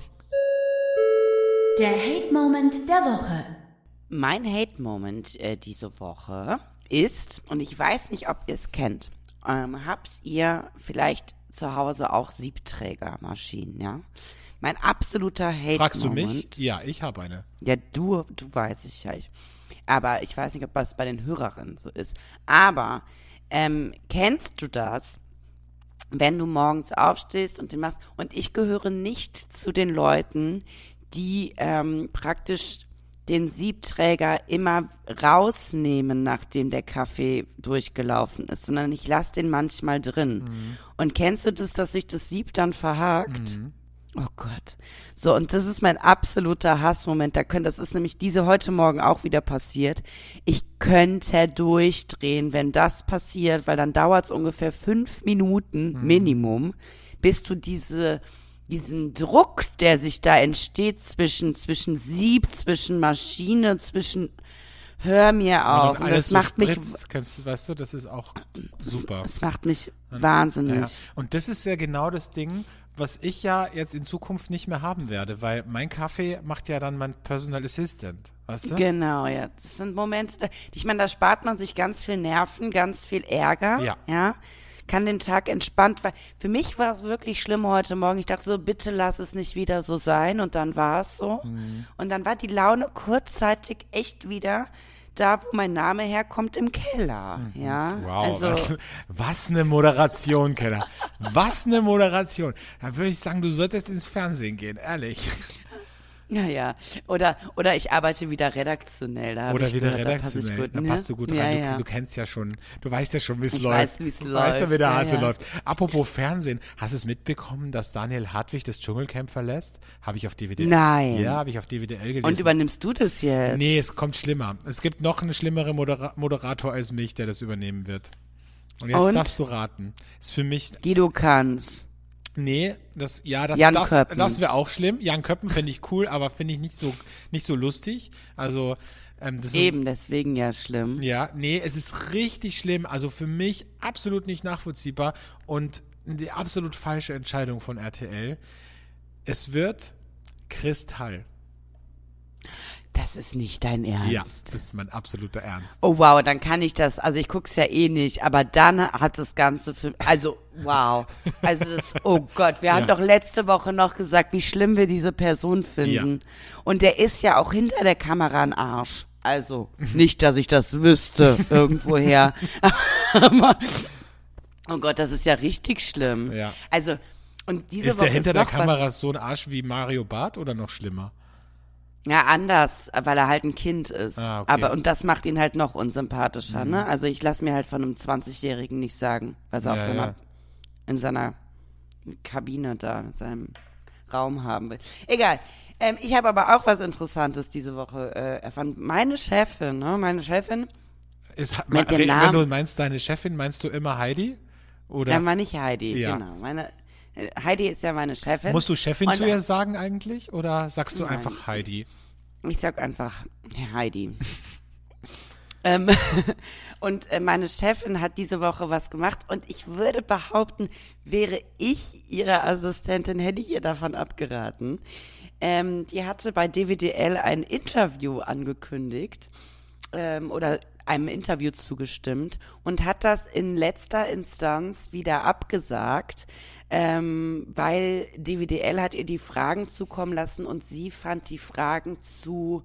Der Hate-Moment der Woche. Mein Hate-Moment äh, diese Woche ist, und ich weiß nicht, ob ihr es kennt, ähm, habt ihr vielleicht zu Hause auch Siebträgermaschinen, ja? Mein absoluter Hate-Moment. Fragst du mich? Ja, ich habe eine. Ja, du, du weiß ich ja. Ich, aber ich weiß nicht, ob das bei den Hörerinnen so ist. Aber ähm, kennst du das, wenn du morgens aufstehst und den machst? Und ich gehöre nicht zu den Leuten, die ähm, praktisch den Siebträger immer rausnehmen, nachdem der Kaffee durchgelaufen ist, sondern ich lasse den manchmal drin. Mhm. Und kennst du das, dass sich das Sieb dann verhakt? Mhm. Oh Gott. So, und das ist mein absoluter Hassmoment. Da können, das ist nämlich diese heute Morgen auch wieder passiert. Ich könnte durchdrehen, wenn das passiert, weil dann dauert es ungefähr fünf Minuten Mhm. Minimum, bis du diese, diesen Druck, der sich da entsteht zwischen, zwischen Sieb, zwischen Maschine, zwischen, hör mir auf. Und Und alles das so macht mich, spritzt, kennst du, weißt du, das ist auch super. das macht mich wahnsinnig. Ja. Und das ist ja genau das Ding, was ich ja jetzt in Zukunft nicht mehr haben werde, weil mein Kaffee macht ja dann mein Personal Assistant, weißt du? Genau, ja. Das sind Momente, da, ich meine, da spart man sich ganz viel Nerven, ganz viel Ärger. Ja. Ja. Kann den Tag entspannt, weil für mich war es wirklich schlimm heute Morgen. Ich dachte so, bitte lass es nicht wieder so sein. Und dann war es so. Mhm. Und dann war die Laune kurzzeitig echt wieder da, wo mein Name herkommt, im Keller. Ja. Mhm. Wow, Also, was, was eine Moderation, Keller. Was eine Moderation. Da würde ich sagen, du solltest ins Fernsehen gehen, ehrlich. ja, ja. Oder, oder ich arbeite wieder redaktionell. Da hab Oder ich wieder gehört, da passe ich redaktionell. gut, Da ne? passt du gut ja, rein. Ja. Du, du kennst ja schon, du weißt ja schon, wie es Ich läuft. weiß, wie es Du weißt ja, läuft. wie der Ja, Hase ja. läuft. Apropos Fernsehen, hast du es mitbekommen, dass Daniel Hartwig das Dschungelcamp verlässt? Habe ich auf D V D. Nein. Ja, habe ich auf D V D L gelesen. Und übernimmst du das jetzt? Nee, es kommt schlimmer. Es gibt noch einen schlimmeren Modera- Moderator als mich, der das übernehmen wird. Und jetzt Und? darfst du raten. Ist für mich, Guido Kanz. nee, das, ja, das, Jan das, Köppen. das wäre auch schlimm. Jan Köppen finde ich cool, aber finde ich nicht so, nicht so lustig. Also, ähm, das ist, Eben, deswegen ja schlimm. ja, nee, es ist richtig schlimm. Also für mich absolut nicht nachvollziehbar und die absolut falsche Entscheidung von R T L. Es wird Kristall. Das ist nicht dein Ernst. Ja, das ist mein absoluter Ernst. Oh wow, dann kann ich das, also ich guck's ja eh nicht, aber dann hat das Ganze für, also wow, also das, oh Gott, wir haben Ja. doch letzte Woche noch gesagt, wie schlimm wir diese Person finden. Und der ist ja auch hinter der Kamera ein Arsch. Also, nicht, dass ich das wüsste, irgendwoher. Aber, oh Gott, das ist ja richtig schlimm. Ja. Also, und diese Ist Woche der hinter ist der noch was- Kamera so ein Arsch wie Mario Barth oder noch schlimmer? Ja, anders, weil er halt ein Kind ist. Ah, okay. Aber und das macht ihn halt noch unsympathischer, ne? Also ich lasse mir halt von einem zwanzigjährigen nicht sagen, was er auf Ja, seiner, ja. in seiner Kabine da, in seinem Raum haben will. Egal. Ähm, ich habe aber auch was Interessantes diese Woche äh, erfahren. Meine Chefin, ne? Meine Chefin, Ist, Mit dem wenn Namen- du meinst deine Chefin, meinst du immer Heidi? Oder da meine ich Heidi, Ja. genau. Meine, äh, Heidi ist ja meine Chefin. musst du Chefin Und- zu ihr sagen eigentlich? Oder sagst du Nein. einfach Heidi? Ich sag einfach Heidi. ähm, und äh, meine Chefin hat diese Woche was gemacht und ich würde behaupten, wäre ich ihre Assistentin, hätte ich ihr davon abgeraten. Ähm, die hatte bei D W D L ein Interview angekündigt ähm, oder einem Interview zugestimmt und hat das in letzter Instanz wieder abgesagt, ähm, weil D W D L hat ihr die Fragen zukommen lassen und sie fand die Fragen zu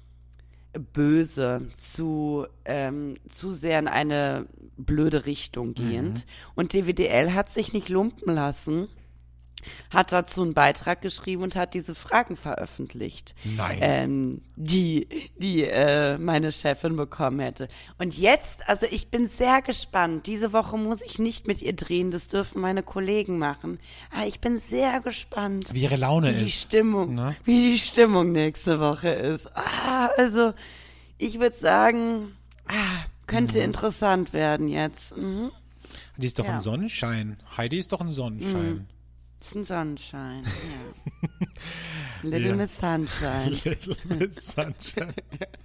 böse, zu, ähm, zu sehr in eine blöde Richtung gehend. Und D W D L hat sich nicht lumpen lassen, hat dazu einen Beitrag geschrieben und hat diese Fragen veröffentlicht. Nein. Ähm, die, die äh, meine Chefin bekommen hätte. Und jetzt, also ich bin sehr gespannt. Diese Woche muss ich nicht mit ihr drehen, das dürfen meine Kollegen machen. Aber ich bin sehr gespannt, Wie ihre Laune wie die ist. Stimmung, Ne? wie die Stimmung nächste Woche ist. Ah, also Ich würde sagen, ah, könnte Mhm. interessant werden jetzt. Mhm. Die ist doch Ja. ein Sonnenschein. Heidi ist doch ein Sonnenschein. Das ist ein Sonnenschein, ja. Little Ja. Miss Sunshine. Little Miss Sunshine.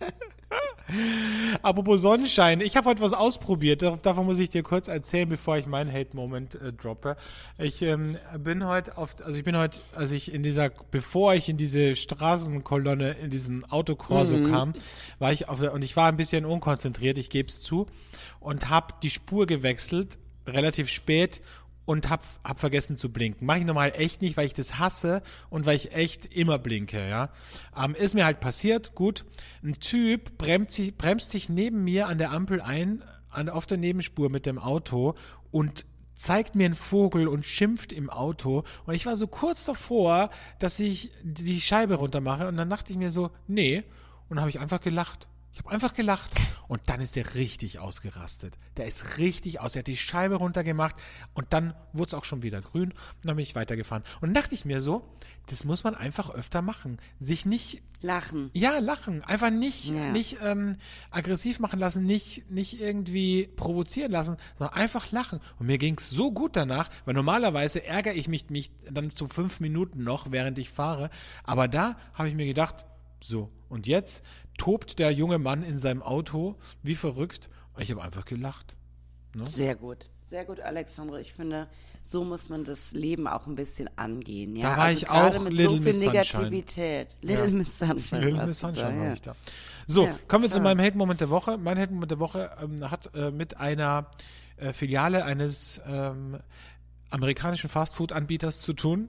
Apropos Sonnenschein, ich habe heute was ausprobiert. Dar- Davon muss ich dir kurz erzählen, bevor ich meinen Hate-Moment äh, droppe. Ich ähm, bin heute auf, also ich bin heute, als ich in dieser, bevor ich in diese Straßenkolonne, in diesen Autokorso Mhm. kam, war ich auf der, und ich war ein bisschen unkonzentriert, ich gebe es zu, und habe die Spur gewechselt, relativ spät, und hab, hab vergessen zu blinken. Mache ich normal echt nicht, weil ich das hasse und weil ich echt immer blinke, ja. Ähm, ist mir halt passiert, gut. Ein Typ bremst sich, bremst sich neben mir an der Ampel ein, an, auf der Nebenspur mit dem Auto und zeigt mir einen Vogel und schimpft im Auto. Und ich war so kurz davor, dass ich die Scheibe runtermache und dann dachte ich mir so, nee. Und dann habe ich einfach gelacht. Ich habe einfach gelacht. Und dann ist der richtig ausgerastet. Der ist richtig aus. Er hat die Scheibe runtergemacht und dann wurde es auch schon wieder grün und dann bin ich weitergefahren. Und dann dachte ich mir so, das muss man einfach öfter machen. Sich nicht, Lachen. ja, lachen. Einfach nicht, Ja. nicht ähm, aggressiv machen lassen, nicht, nicht irgendwie provozieren lassen, sondern einfach lachen. Und mir ging es so gut danach, weil normalerweise ärgere ich mich, mich dann zu fünf Minuten noch, während ich fahre. Aber da habe ich mir gedacht, so, und jetzt tobt der junge Mann in seinem Auto wie verrückt. Ich habe einfach gelacht. Sehr gut. Sehr gut, Alexandre. Ich finde, so muss man das Leben auch ein bisschen angehen. Ja? Da war also ich gerade auch mit Little so viel Miss Sunshine. Negativität. Little Ja. Miss Sunshine. Little warst Miss du Sunshine da, war ja. ich da. So, Ja, kommen wir zu toll. meinem Hate-Moment der Woche. Mein Hate-Moment der Woche ähm, hat äh, mit einer äh, Filiale eines ähm, amerikanischen Fastfood-Anbieters zu tun.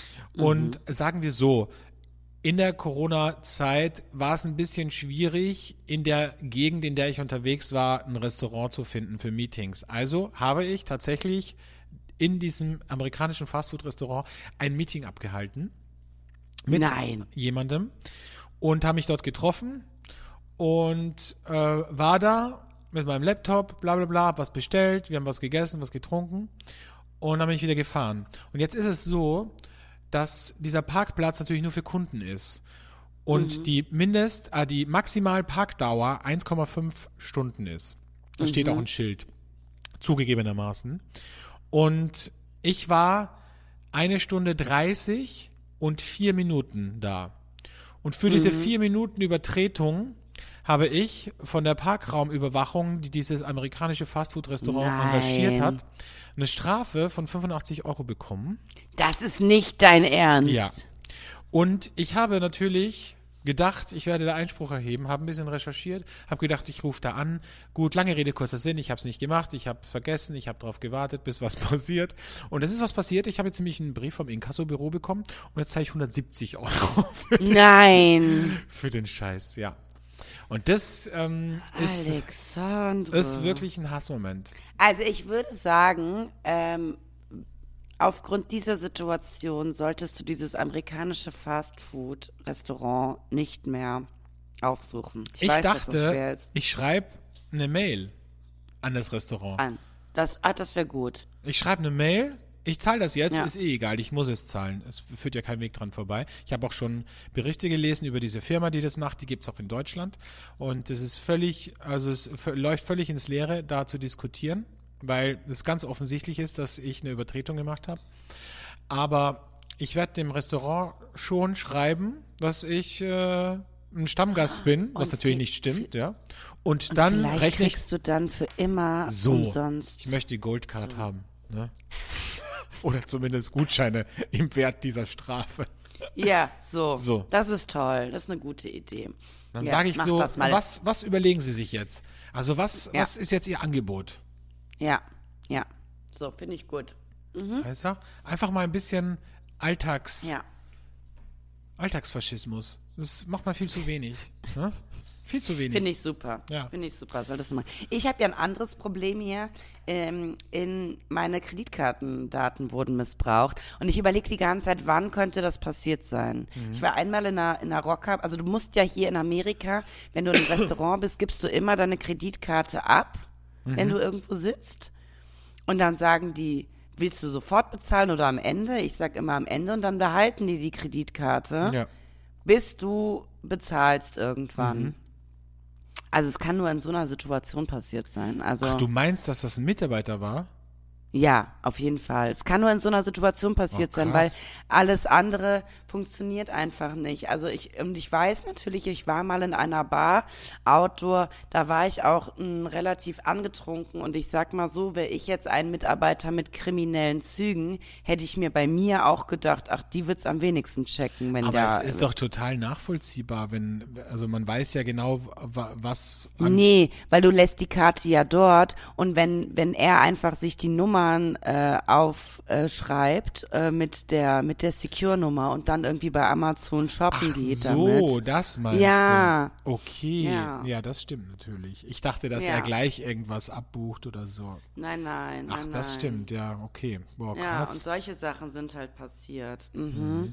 Und Mhm. sagen wir so, in der Corona-Zeit war es ein bisschen schwierig, in der Gegend, in der ich unterwegs war, ein Restaurant zu finden für Meetings. Also habe ich tatsächlich in diesem amerikanischen Fastfood-Restaurant ein Meeting abgehalten mit Nein. jemandem und habe mich dort getroffen und äh, war da mit meinem Laptop, bla bla bla, hab was bestellt, wir haben was gegessen, was getrunken und dann bin ich wieder gefahren. Und jetzt ist es so, dass dieser Parkplatz natürlich nur für Kunden ist und die Mindest, äh, die maximal Parkdauer eins Komma fünf Stunden ist. Da steht auch ein Schild, zugegebenermaßen. Und ich war eine Stunde dreißig und vier Minuten da. Und für diese vier Minuten Übertretung habe ich von der Parkraumüberwachung, die dieses amerikanische Fastfood-Restaurant Nein. engagiert hat, eine Strafe von fünfundachtzig Euro bekommen. Das ist nicht dein Ernst. Ja. Und ich habe natürlich gedacht, ich werde da Einspruch erheben, habe ein bisschen recherchiert, habe gedacht, ich rufe da an. Gut, lange Rede, kurzer Sinn, ich habe es nicht gemacht, ich habe es vergessen, ich habe darauf gewartet, bis was passiert. Und es ist was passiert, ich habe jetzt nämlich einen Brief vom Inkassobüro bekommen und jetzt zahle ich hundertsiebzig Euro für den, Nein. für den Scheiß, ja. Und das ähm, ist, Alexandre. ist wirklich ein Hassmoment. Also ich würde sagen, ähm, aufgrund dieser Situation solltest du dieses amerikanische Fastfood-Restaurant nicht mehr aufsuchen. Ich, weiß, dass das schwer dachte, ist. ich schreibe eine Mail an das Restaurant. An. Das, ah, das wäre gut. Ich schreibe eine Mail, ich zahle das jetzt, Ja. ist eh egal, ich muss es zahlen. Es führt ja kein Weg dran vorbei. Ich habe auch schon Berichte gelesen über diese Firma, die das macht, die gibt es auch in Deutschland. Und es ist völlig, also es f- läuft völlig ins Leere, da zu diskutieren, weil es ganz offensichtlich ist, dass ich eine Übertretung gemacht habe. Aber ich werde dem Restaurant schon schreiben, dass ich äh, ein Stammgast bin, was Und natürlich wie- nicht stimmt, ja. Und, Und dann vielleicht rechne ich kriegst du dann für immer so. umsonst. Ich möchte die Goldcard haben. Ne? Oder zumindest Gutscheine im Wert dieser Strafe. Ja, so. So. Das ist toll. Das ist eine gute Idee. Dann Ja, sage ich mach so, das mal. was, was überlegen Sie sich jetzt? Also was, Ja. was ist jetzt Ihr Angebot? Ja, ja. So, finde ich gut. Weißt du? Einfach mal ein bisschen Alltags, Ja. Alltagsfaschismus. Das macht man viel zu wenig. Ne? Viel zu wenig. Finde ich super. Ja. Finde ich super. Soll das machen. Ich habe ja ein anderes Problem hier. Ähm, in meine Kreditkartendaten wurden missbraucht. Und ich überlege die ganze Zeit, wann könnte das passiert sein? Mhm. Ich war einmal in einer, in einer Rocker, also du musst ja hier in Amerika, wenn du in einem Restaurant bist, gibst du immer deine Kreditkarte ab, Mhm. wenn du irgendwo sitzt. Und dann sagen die, willst du sofort bezahlen oder am Ende? Ich sag immer am Ende und dann behalten die die Kreditkarte, Ja. bis du bezahlst irgendwann. Also es kann nur in so einer Situation passiert sein. Also Ach, du meinst, dass das ein Mitarbeiter war? ja, auf jeden Fall. Es kann nur in so einer Situation passiert Oh, sein, weil krass. alles andere funktioniert einfach nicht. Also ich, und ich weiß natürlich, ich war mal in einer Bar, Outdoor, da war ich auch mh, relativ angetrunken und ich sag mal so, wäre ich jetzt ein Mitarbeiter mit kriminellen Zügen, hätte ich mir bei mir auch gedacht, ach, die wird's am wenigsten checken, wenn Aber der... es ist doch total nachvollziehbar, wenn, also man weiß ja genau, wa- was an Nee, weil du lässt die Karte ja dort und wenn wenn er einfach sich die Nummern äh, aufschreibt äh, mit der mit der Secure-Nummer und dann irgendwie bei Amazon shoppen Ach geht so, damit. das meinst Ja. du. Okay, ja. Ja. das stimmt natürlich. Ich dachte, dass Ja. er gleich irgendwas abbucht oder so. Nein, nein, Ach, nein, das nein. stimmt, ja, okay. Boah, Ja, und krass. solche Sachen sind halt passiert. Mhm.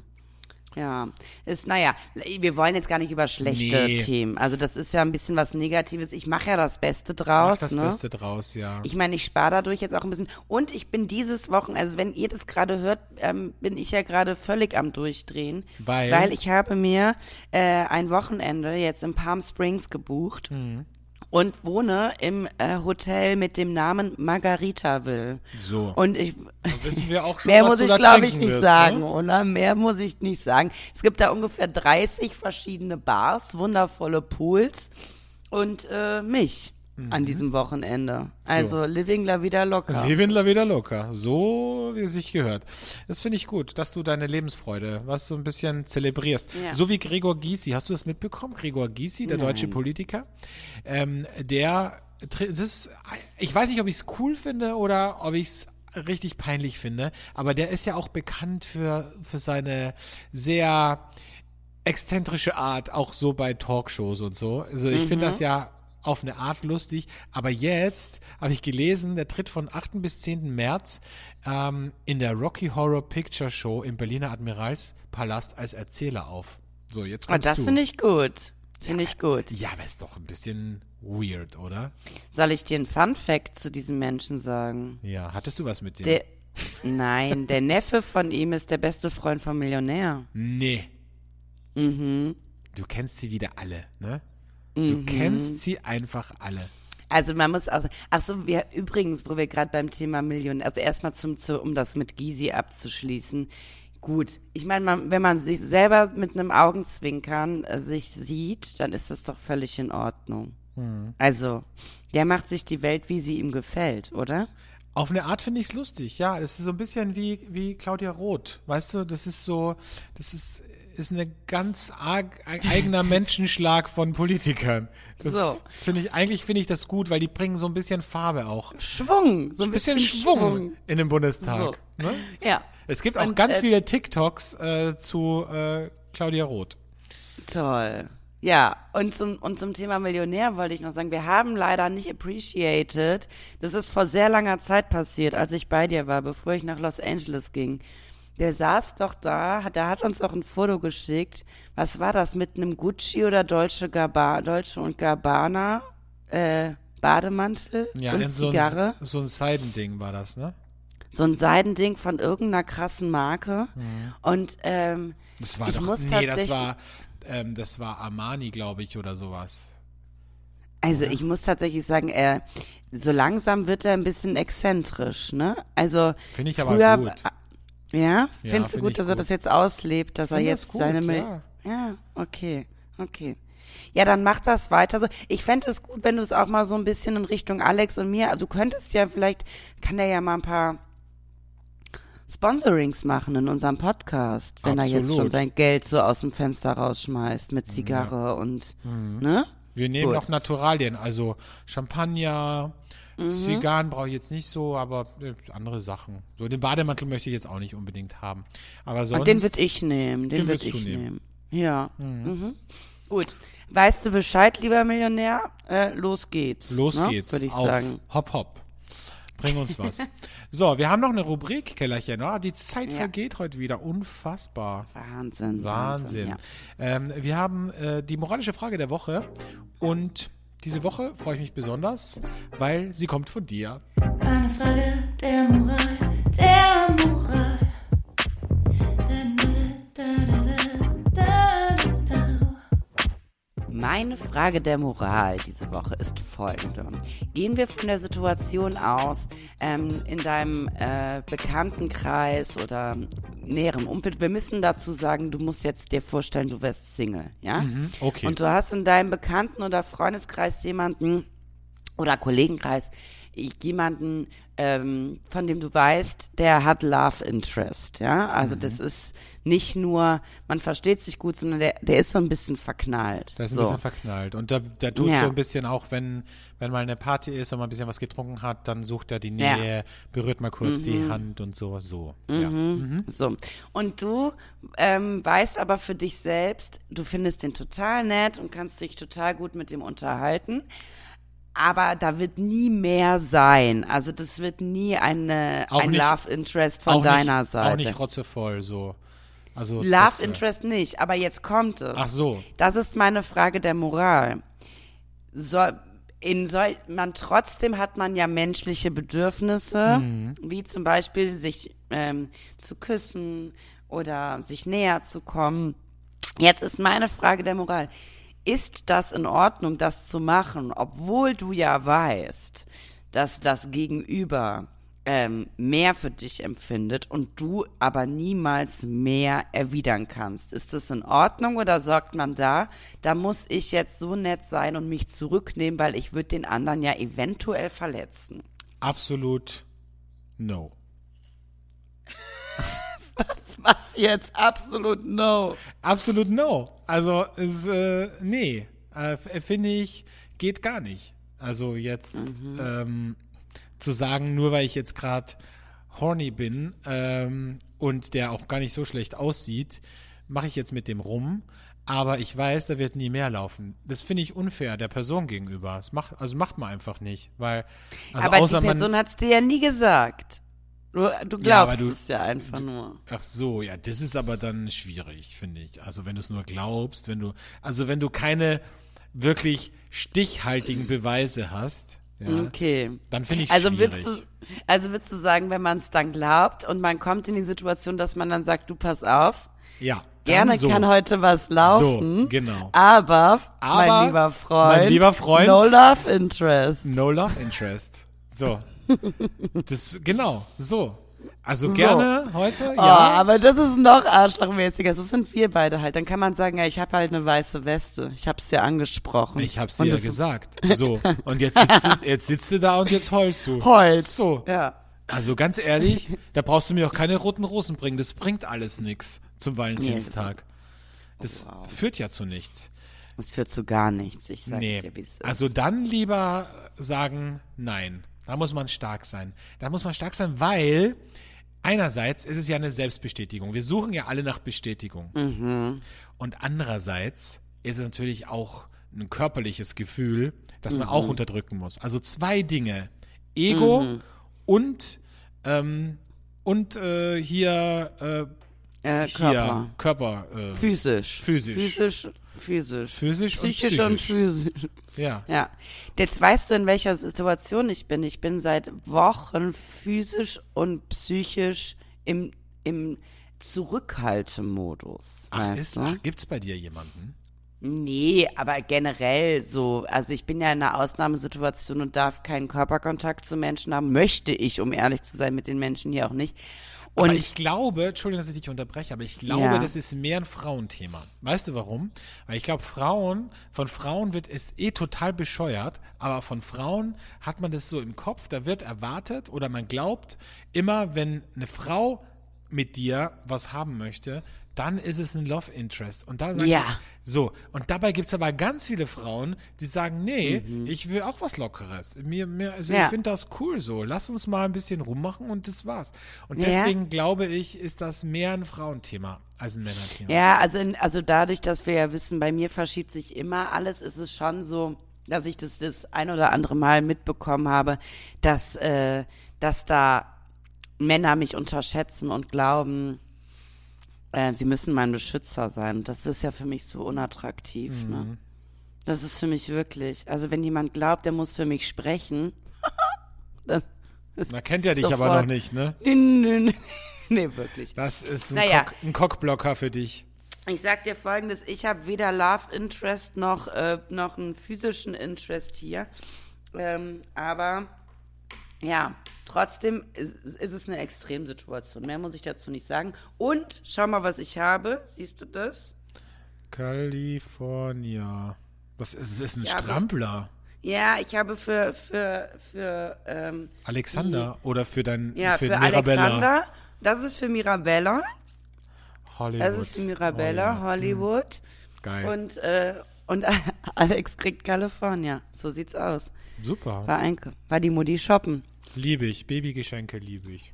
Ja, ist, naja, wir wollen jetzt gar nicht über schlechte Nee. Themen. Also das ist ja ein bisschen was Negatives. Ich mache ja das Beste Mach draus. das ne? Beste draus, ja. Ich meine, ich spare dadurch jetzt auch ein bisschen. Und ich bin dieses Wochenende, also wenn ihr das gerade hört, ähm, bin ich ja gerade völlig am Durchdrehen. Weil? Weil ich habe mir äh, ein Wochenende jetzt in Palm Springs gebucht. Mhm. Und wohne im äh, Hotel mit dem Namen Margaritaville. So. Und ich, Da wissen wir auch schon, mehr was muss du ich, da glaube ich, trinken nicht wirst, sagen, ne? oder? Mehr muss ich nicht sagen. Es gibt da ungefähr dreißig verschiedene Bars, wundervolle Pools und äh, mich an diesem Wochenende. Also living la vida loca. Levin la vida loca. So, wie es sich gehört. Das finde ich gut, dass du deine Lebensfreude, was so ein bisschen zelebrierst. Ja. So wie Gregor Gysi. Hast du das mitbekommen? Gregor Gysi, der Nein. deutsche Politiker. Ähm, der, tr- das ist, ich weiß nicht, ob ich es cool finde oder ob ich es richtig peinlich finde, aber der ist ja auch bekannt für, für seine sehr exzentrische Art, auch so bei Talkshows und so. Also ich finde das ja auf eine Art lustig, aber jetzt habe ich gelesen, der tritt von achten bis zehnten März ähm, in der Rocky Horror Picture Show im Berliner Admiralspalast als Erzähler auf. So, jetzt Oh, kommst das du. finde ich gut. Finde ich gut. Ja, aber ist doch ein bisschen weird, oder? Soll ich dir einen Fun-Fact zu diesem Menschen sagen? Ja, hattest du was mit dem? Der, nein, der Neffe von ihm ist der beste Freund vom Millionär. Nee. Mhm. Du kennst sie wieder alle, ne? Du kennst sie einfach alle. Also man muss auch sagen, ach so, wir übrigens, wo wir gerade beim Thema Millionen, also erstmal zum, zu, um das mit Gysi abzuschließen. Gut, ich meine, man, wenn man sich selber mit einem Augenzwinkern äh, sich sieht, dann ist das doch völlig in Ordnung. Also, der macht sich die Welt, wie sie ihm gefällt, oder? Auf eine Art finde ich es lustig, ja. Das ist so ein bisschen wie, wie Claudia Roth. Weißt du, das ist so, das ist, ist eine ganz arg e- eigener Menschenschlag von Politikern. Das So. finde ich, eigentlich finde ich das gut, weil die bringen so ein bisschen Farbe auch. Schwung, so Ein bisschen Schwung in den Bundestag. Ne? Ja, Es gibt auch Und, ganz äh, viele TikToks äh, zu äh, Claudia Roth. toll. Ja, und zum, und zum Thema Millionär wollte ich noch sagen, wir haben leider nicht appreciated, das ist vor sehr langer Zeit passiert, als ich bei dir war, bevor ich nach Los Angeles ging. Der saß doch da, hat, der hat uns auch ein Foto geschickt. Was war das, mit einem Gucci oder Dolce, Gabba, Dolce und Gabbana äh, Bademantel Ja, und in so Zigarre? ein, so ein Seidending war das, ne? So ein Seidending von irgendeiner krassen Marke. Und ähm, Das war ich doch, muss nee, das tatsächlich- war, ähm, das war Armani, glaube ich, oder sowas. Also ich muss tatsächlich sagen, er so langsam wird er ein bisschen exzentrisch, ne? Also Finde ich aber früher, gut. Ja, Ja, findest du find gut, ich dass er gut. das jetzt auslebt, dass er Find jetzt das gut, seine Mil- ja. Ja, okay, okay. Ja, dann mach das weiter so. Ich fände es gut, wenn du es auch mal so ein bisschen in Richtung Alex und mir, also du könntest ja vielleicht, kann der ja mal ein paar Sponsorings machen in unserem Podcast, wenn er jetzt Absolut. schon sein Geld so aus dem Fenster rausschmeißt mit Zigarre und, ne? Wir nehmen Gut. noch Naturalien, also Champagner, Mhm. Zigarren brauche ich jetzt nicht so, aber äh, andere Sachen. So den Bademantel möchte ich jetzt auch nicht unbedingt haben. Aber sonst. Und den würde ich nehmen, den, Den würde würdest du ich nehmen. nehmen. Ja. Mhm. Gut. Weißt du Bescheid, lieber Millionär? Äh, los geht's. Los ne? geht's. Würde ich auf. sagen. Hopp, hopp. Bring uns was. So, wir haben noch eine Rubrik, Kellerchen. Ah, die Zeit Ja. vergeht heute wieder. Unfassbar. Wahnsinn. Wahnsinn. ja. Ähm, wir haben äh, die moralische Frage der Woche und diese Woche freue ich mich besonders, weil sie kommt von dir. Eine Frage der Moral, der Moral. Da, da, da, da, da, da, da. Meine Frage der Moral diese Woche ist folgende. Gehen wir von der Situation aus, ähm, in deinem äh, Bekanntenkreis oder näherem Umfeld, wir müssen dazu sagen, du musst jetzt dir vorstellen, du wärst Single, ja? Mhm, okay. Und du hast in deinem Bekannten- oder Freundeskreis jemanden oder Kollegenkreis jemanden, ähm, von dem du weißt, der hat Love Interest, ja, also mhm. das ist nicht nur, man versteht sich gut, sondern der, der ist so ein bisschen verknallt. Der ist ein so. bisschen verknallt und da, der tut ja. so ein bisschen auch, wenn, wenn mal eine Party ist und man ein bisschen was getrunken hat, dann sucht er die Nähe, ja. berührt mal kurz mhm. die Hand und so, so. Mhm. Ja. Mhm. So. Und du ähm, weißt aber für dich selbst, du findest den total nett und kannst dich total gut mit dem unterhalten. Aber da wird nie mehr sein. Also das wird nie eine, ein nicht, Love Interest von deiner nicht, Seite. Auch nicht rotzevoll so. Also Love Sexe. Interest nicht, aber jetzt kommt es. Ach so. Das ist meine Frage der Moral. Soll, in soll, man trotzdem hat man ja menschliche Bedürfnisse, mhm. wie zum Beispiel sich ähm, zu küssen oder sich näher zu kommen. Jetzt ist meine Frage der Moral. Ist das in Ordnung, das zu machen, obwohl du ja weißt, dass das Gegenüber ähm, mehr für dich empfindet und du aber niemals mehr erwidern kannst? Ist das in Ordnung oder sagt man da, da muss ich jetzt so nett sein und mich zurücknehmen, weil ich würde den anderen ja eventuell verletzen? Absolut no. Was, was jetzt? Absolut no. Absolut no. Also, ist, äh, nee, äh, finde ich, geht gar nicht. Also jetzt mhm. ähm, zu sagen, nur weil ich jetzt gerade horny bin ähm, und der auch gar nicht so schlecht aussieht, mache ich jetzt mit dem rum, aber ich weiß, da wird nie mehr laufen. Das finde ich unfair der Person gegenüber. Das macht, also macht man einfach nicht, weil also aber außer die Person hat es dir ja nie gesagt. Du, du glaubst ja, du, es ja einfach du, nur. Ach so, ja, das ist aber dann schwierig, finde ich. Also wenn du es nur glaubst, wenn du, also wenn du keine wirklich stichhaltigen Beweise hast, ja, okay. dann finde ich es also schwierig. Würdest du, also würdest du sagen, wenn man es dann glaubt und man kommt in die Situation, dass man dann sagt, du pass auf, ja, gerne so. kann heute was laufen, so, genau. aber, aber mein lieber Freund, mein lieber Freund, no love interest. No love interest. So. Das, genau, so. Also so. Gerne heute, oh, ja. Aber das ist noch arschlochmäßiger. Das sind wir beide halt. Dann kann man sagen, ja, ich habe halt eine weiße Weste. Ich habe es dir angesprochen. Ich habe es dir ja gesagt. So. Und jetzt sitzt, du, jetzt sitzt du da und jetzt heulst du. Heulst. So. Ja. Also ganz ehrlich, da brauchst du mir auch keine roten Rosen bringen. Das bringt alles nichts zum Valentinstag. Das oh, wow. führt ja zu nichts. Das führt zu gar nichts. Ich sag nee. dir, wie es ist. Also dann lieber sagen, nein. Da muss man stark sein. Da muss man stark sein, weil einerseits ist es ja eine Selbstbestätigung. Wir suchen ja alle nach Bestätigung. Mhm. Und andererseits ist es natürlich auch ein körperliches Gefühl, das man mhm. auch unterdrücken muss. Also zwei Dinge. Ego mhm. und ähm, und äh, hier, äh, äh, hier Körper. Körper äh, physisch. Physisch. Physisch. Physisch. Physisch Psychisch und und psychisch. physisch. Ja. Ja. Jetzt weißt du, in welcher Situation ich bin. Ich bin seit Wochen physisch und psychisch im, im Zurückhaltemodus. Ach, weißt ist, du? ach, gibt's bei dir jemanden? Nee, aber generell so. Also ich bin ja in einer Ausnahmesituation und darf keinen Körperkontakt zu Menschen haben. Möchte ich, um ehrlich zu sein, mit den Menschen hier auch nicht. Und aber ich glaube, Entschuldigung, dass ich dich unterbreche, aber ich glaube, ja. das ist mehr ein Frauenthema. Weißt du warum? Weil ich glaube, Frauen, von Frauen wird es eh total bescheuert, aber von Frauen hat man das so im Kopf, da wird erwartet oder man glaubt, immer wenn eine Frau mit dir was haben möchte, dann ist es ein Love Interest. Und da sagen ja. die, so, und dabei gibt es aber ganz viele Frauen, die sagen, nee, mhm. ich will auch was Lockeres. Mir, mir, also ja. ich finde das cool so. Lass uns mal ein bisschen rummachen und das war's. Und ja. deswegen glaube ich, ist das mehr ein Frauenthema als ein Männerthema. Ja, also, in, also dadurch, dass wir ja wissen, bei mir verschiebt sich immer alles, ist es schon so, dass ich das das ein oder andere Mal mitbekommen habe, dass, äh, dass da Männer mich unterschätzen und glauben, äh, sie müssen mein Beschützer sein. Das ist ja für mich so unattraktiv, mhm. ne? Das ist für mich wirklich, also wenn jemand glaubt, der muss für mich sprechen, dann Man kennt ja dich sofort, aber noch nicht, ne? Nee, nee, nee, nee wirklich. Das ist ein, naja. Cock, ein Cockblocker für dich. Ich sag dir Folgendes, ich habe weder Love Interest noch, äh, noch einen physischen Interest hier. Ähm, aber ja, trotzdem ist, ist es eine Extremsituation. Mehr muss ich dazu nicht sagen. Und schau mal, was ich habe. Siehst du das? California. Was ist es? Ist ein Ich habe- Strampler. Ja, ich habe für, für, für, ähm, Alexander oder für dein ja, für, für Mirabella. Alexander. Das ist für Mirabella. Hollywood. Das ist für Mirabella, Oh, ja. Hollywood. Geil. Und, äh, und Alex kriegt California. So sieht's aus. Super. War, ein, war die Mutti shoppen. Liebe ich. Babygeschenke liebe ich.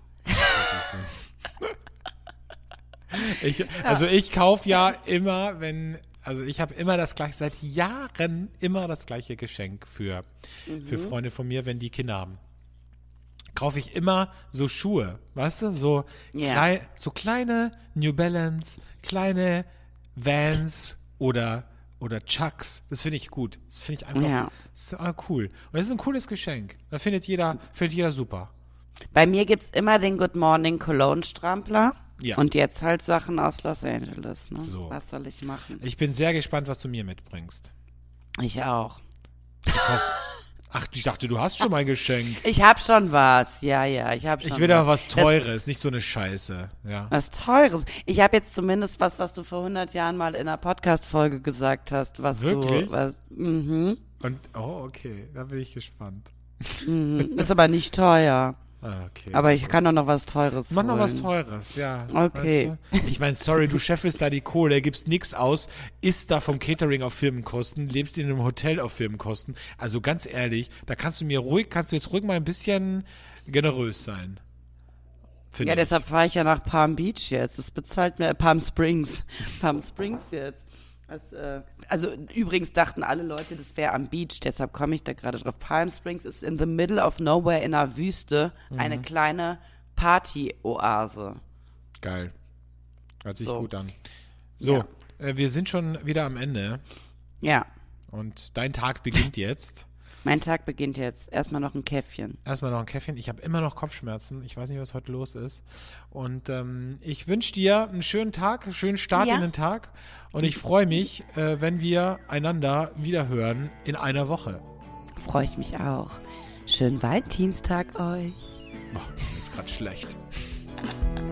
ich also ich kaufe ja immer, wenn, also ich habe immer das gleiche, seit Jahren immer das gleiche Geschenk für, Mhm. für Freunde von mir, wenn die Kinder haben. Kaufe ich immer so Schuhe, weißt du, so, Ja. klei so kleine New Balance, kleine Vans oder oder Chucks. Das finde ich gut. Das finde ich einfach Ja. das ist, ah, cool. Und das ist ein cooles Geschenk. Da findet jeder, findet jeder super. Bei mir gibt's immer den Good Morning Cologne Strampler. Ja. Und jetzt halt Sachen aus Los Angeles. Ne? So. Was soll ich machen? Ich bin sehr gespannt, was du mir mitbringst. Ich auch. Ach, ich dachte, du hast schon mein Geschenk. Ich hab schon was. Ja, ja, ich hab schon Ich will aber was. was Teures, nicht so eine Scheiße. Ja. Was Teures. Ich habe jetzt zumindest was, was du vor hundert Jahren mal in einer Podcast-Folge gesagt hast. Was Wirklich? du... Was, mhm. Und, oh, okay, da bin ich gespannt. Mhm. Ist aber nicht teuer. Ah, okay. Aber ich kann doch noch was Teures Mach noch was holen. Teures, ja. Okay. Weißt du? Ich meine, sorry, du scheffelst da die Kohle, gibst nix aus, isst da vom Catering auf Firmenkosten, lebst in einem Hotel auf Firmenkosten. Also ganz ehrlich, da kannst du mir ruhig, kannst du jetzt ruhig mal ein bisschen generös sein. Finde Ja, ich. deshalb fahre ich ja nach Palm Beach jetzt. Das bezahlt mir, äh, Palm Springs. Palm Springs jetzt. Das, äh, also übrigens dachten alle Leute, das wäre am Beach, deshalb komme ich da gerade drauf. Palm Springs ist in the middle of nowhere in einer Wüste, Mhm. eine kleine Party-Oase. Geil. Hört sich So. gut an. So, Ja. äh, wir sind schon wieder am Ende Ja, und dein Tag beginnt jetzt. mein Tag beginnt jetzt. Erstmal noch ein Käffchen. Erstmal noch ein Käffchen. Ich habe immer noch Kopfschmerzen. Ich weiß nicht, was heute los ist. Und ähm, ich wünsche dir einen schönen Tag, einen schönen Start Ja. in den Tag. Und ich freue mich, äh, wenn wir einander wiederhören in einer Woche. Freue ich mich auch. Schönen Valentinstag euch. Boah, mir ist gerade schlecht.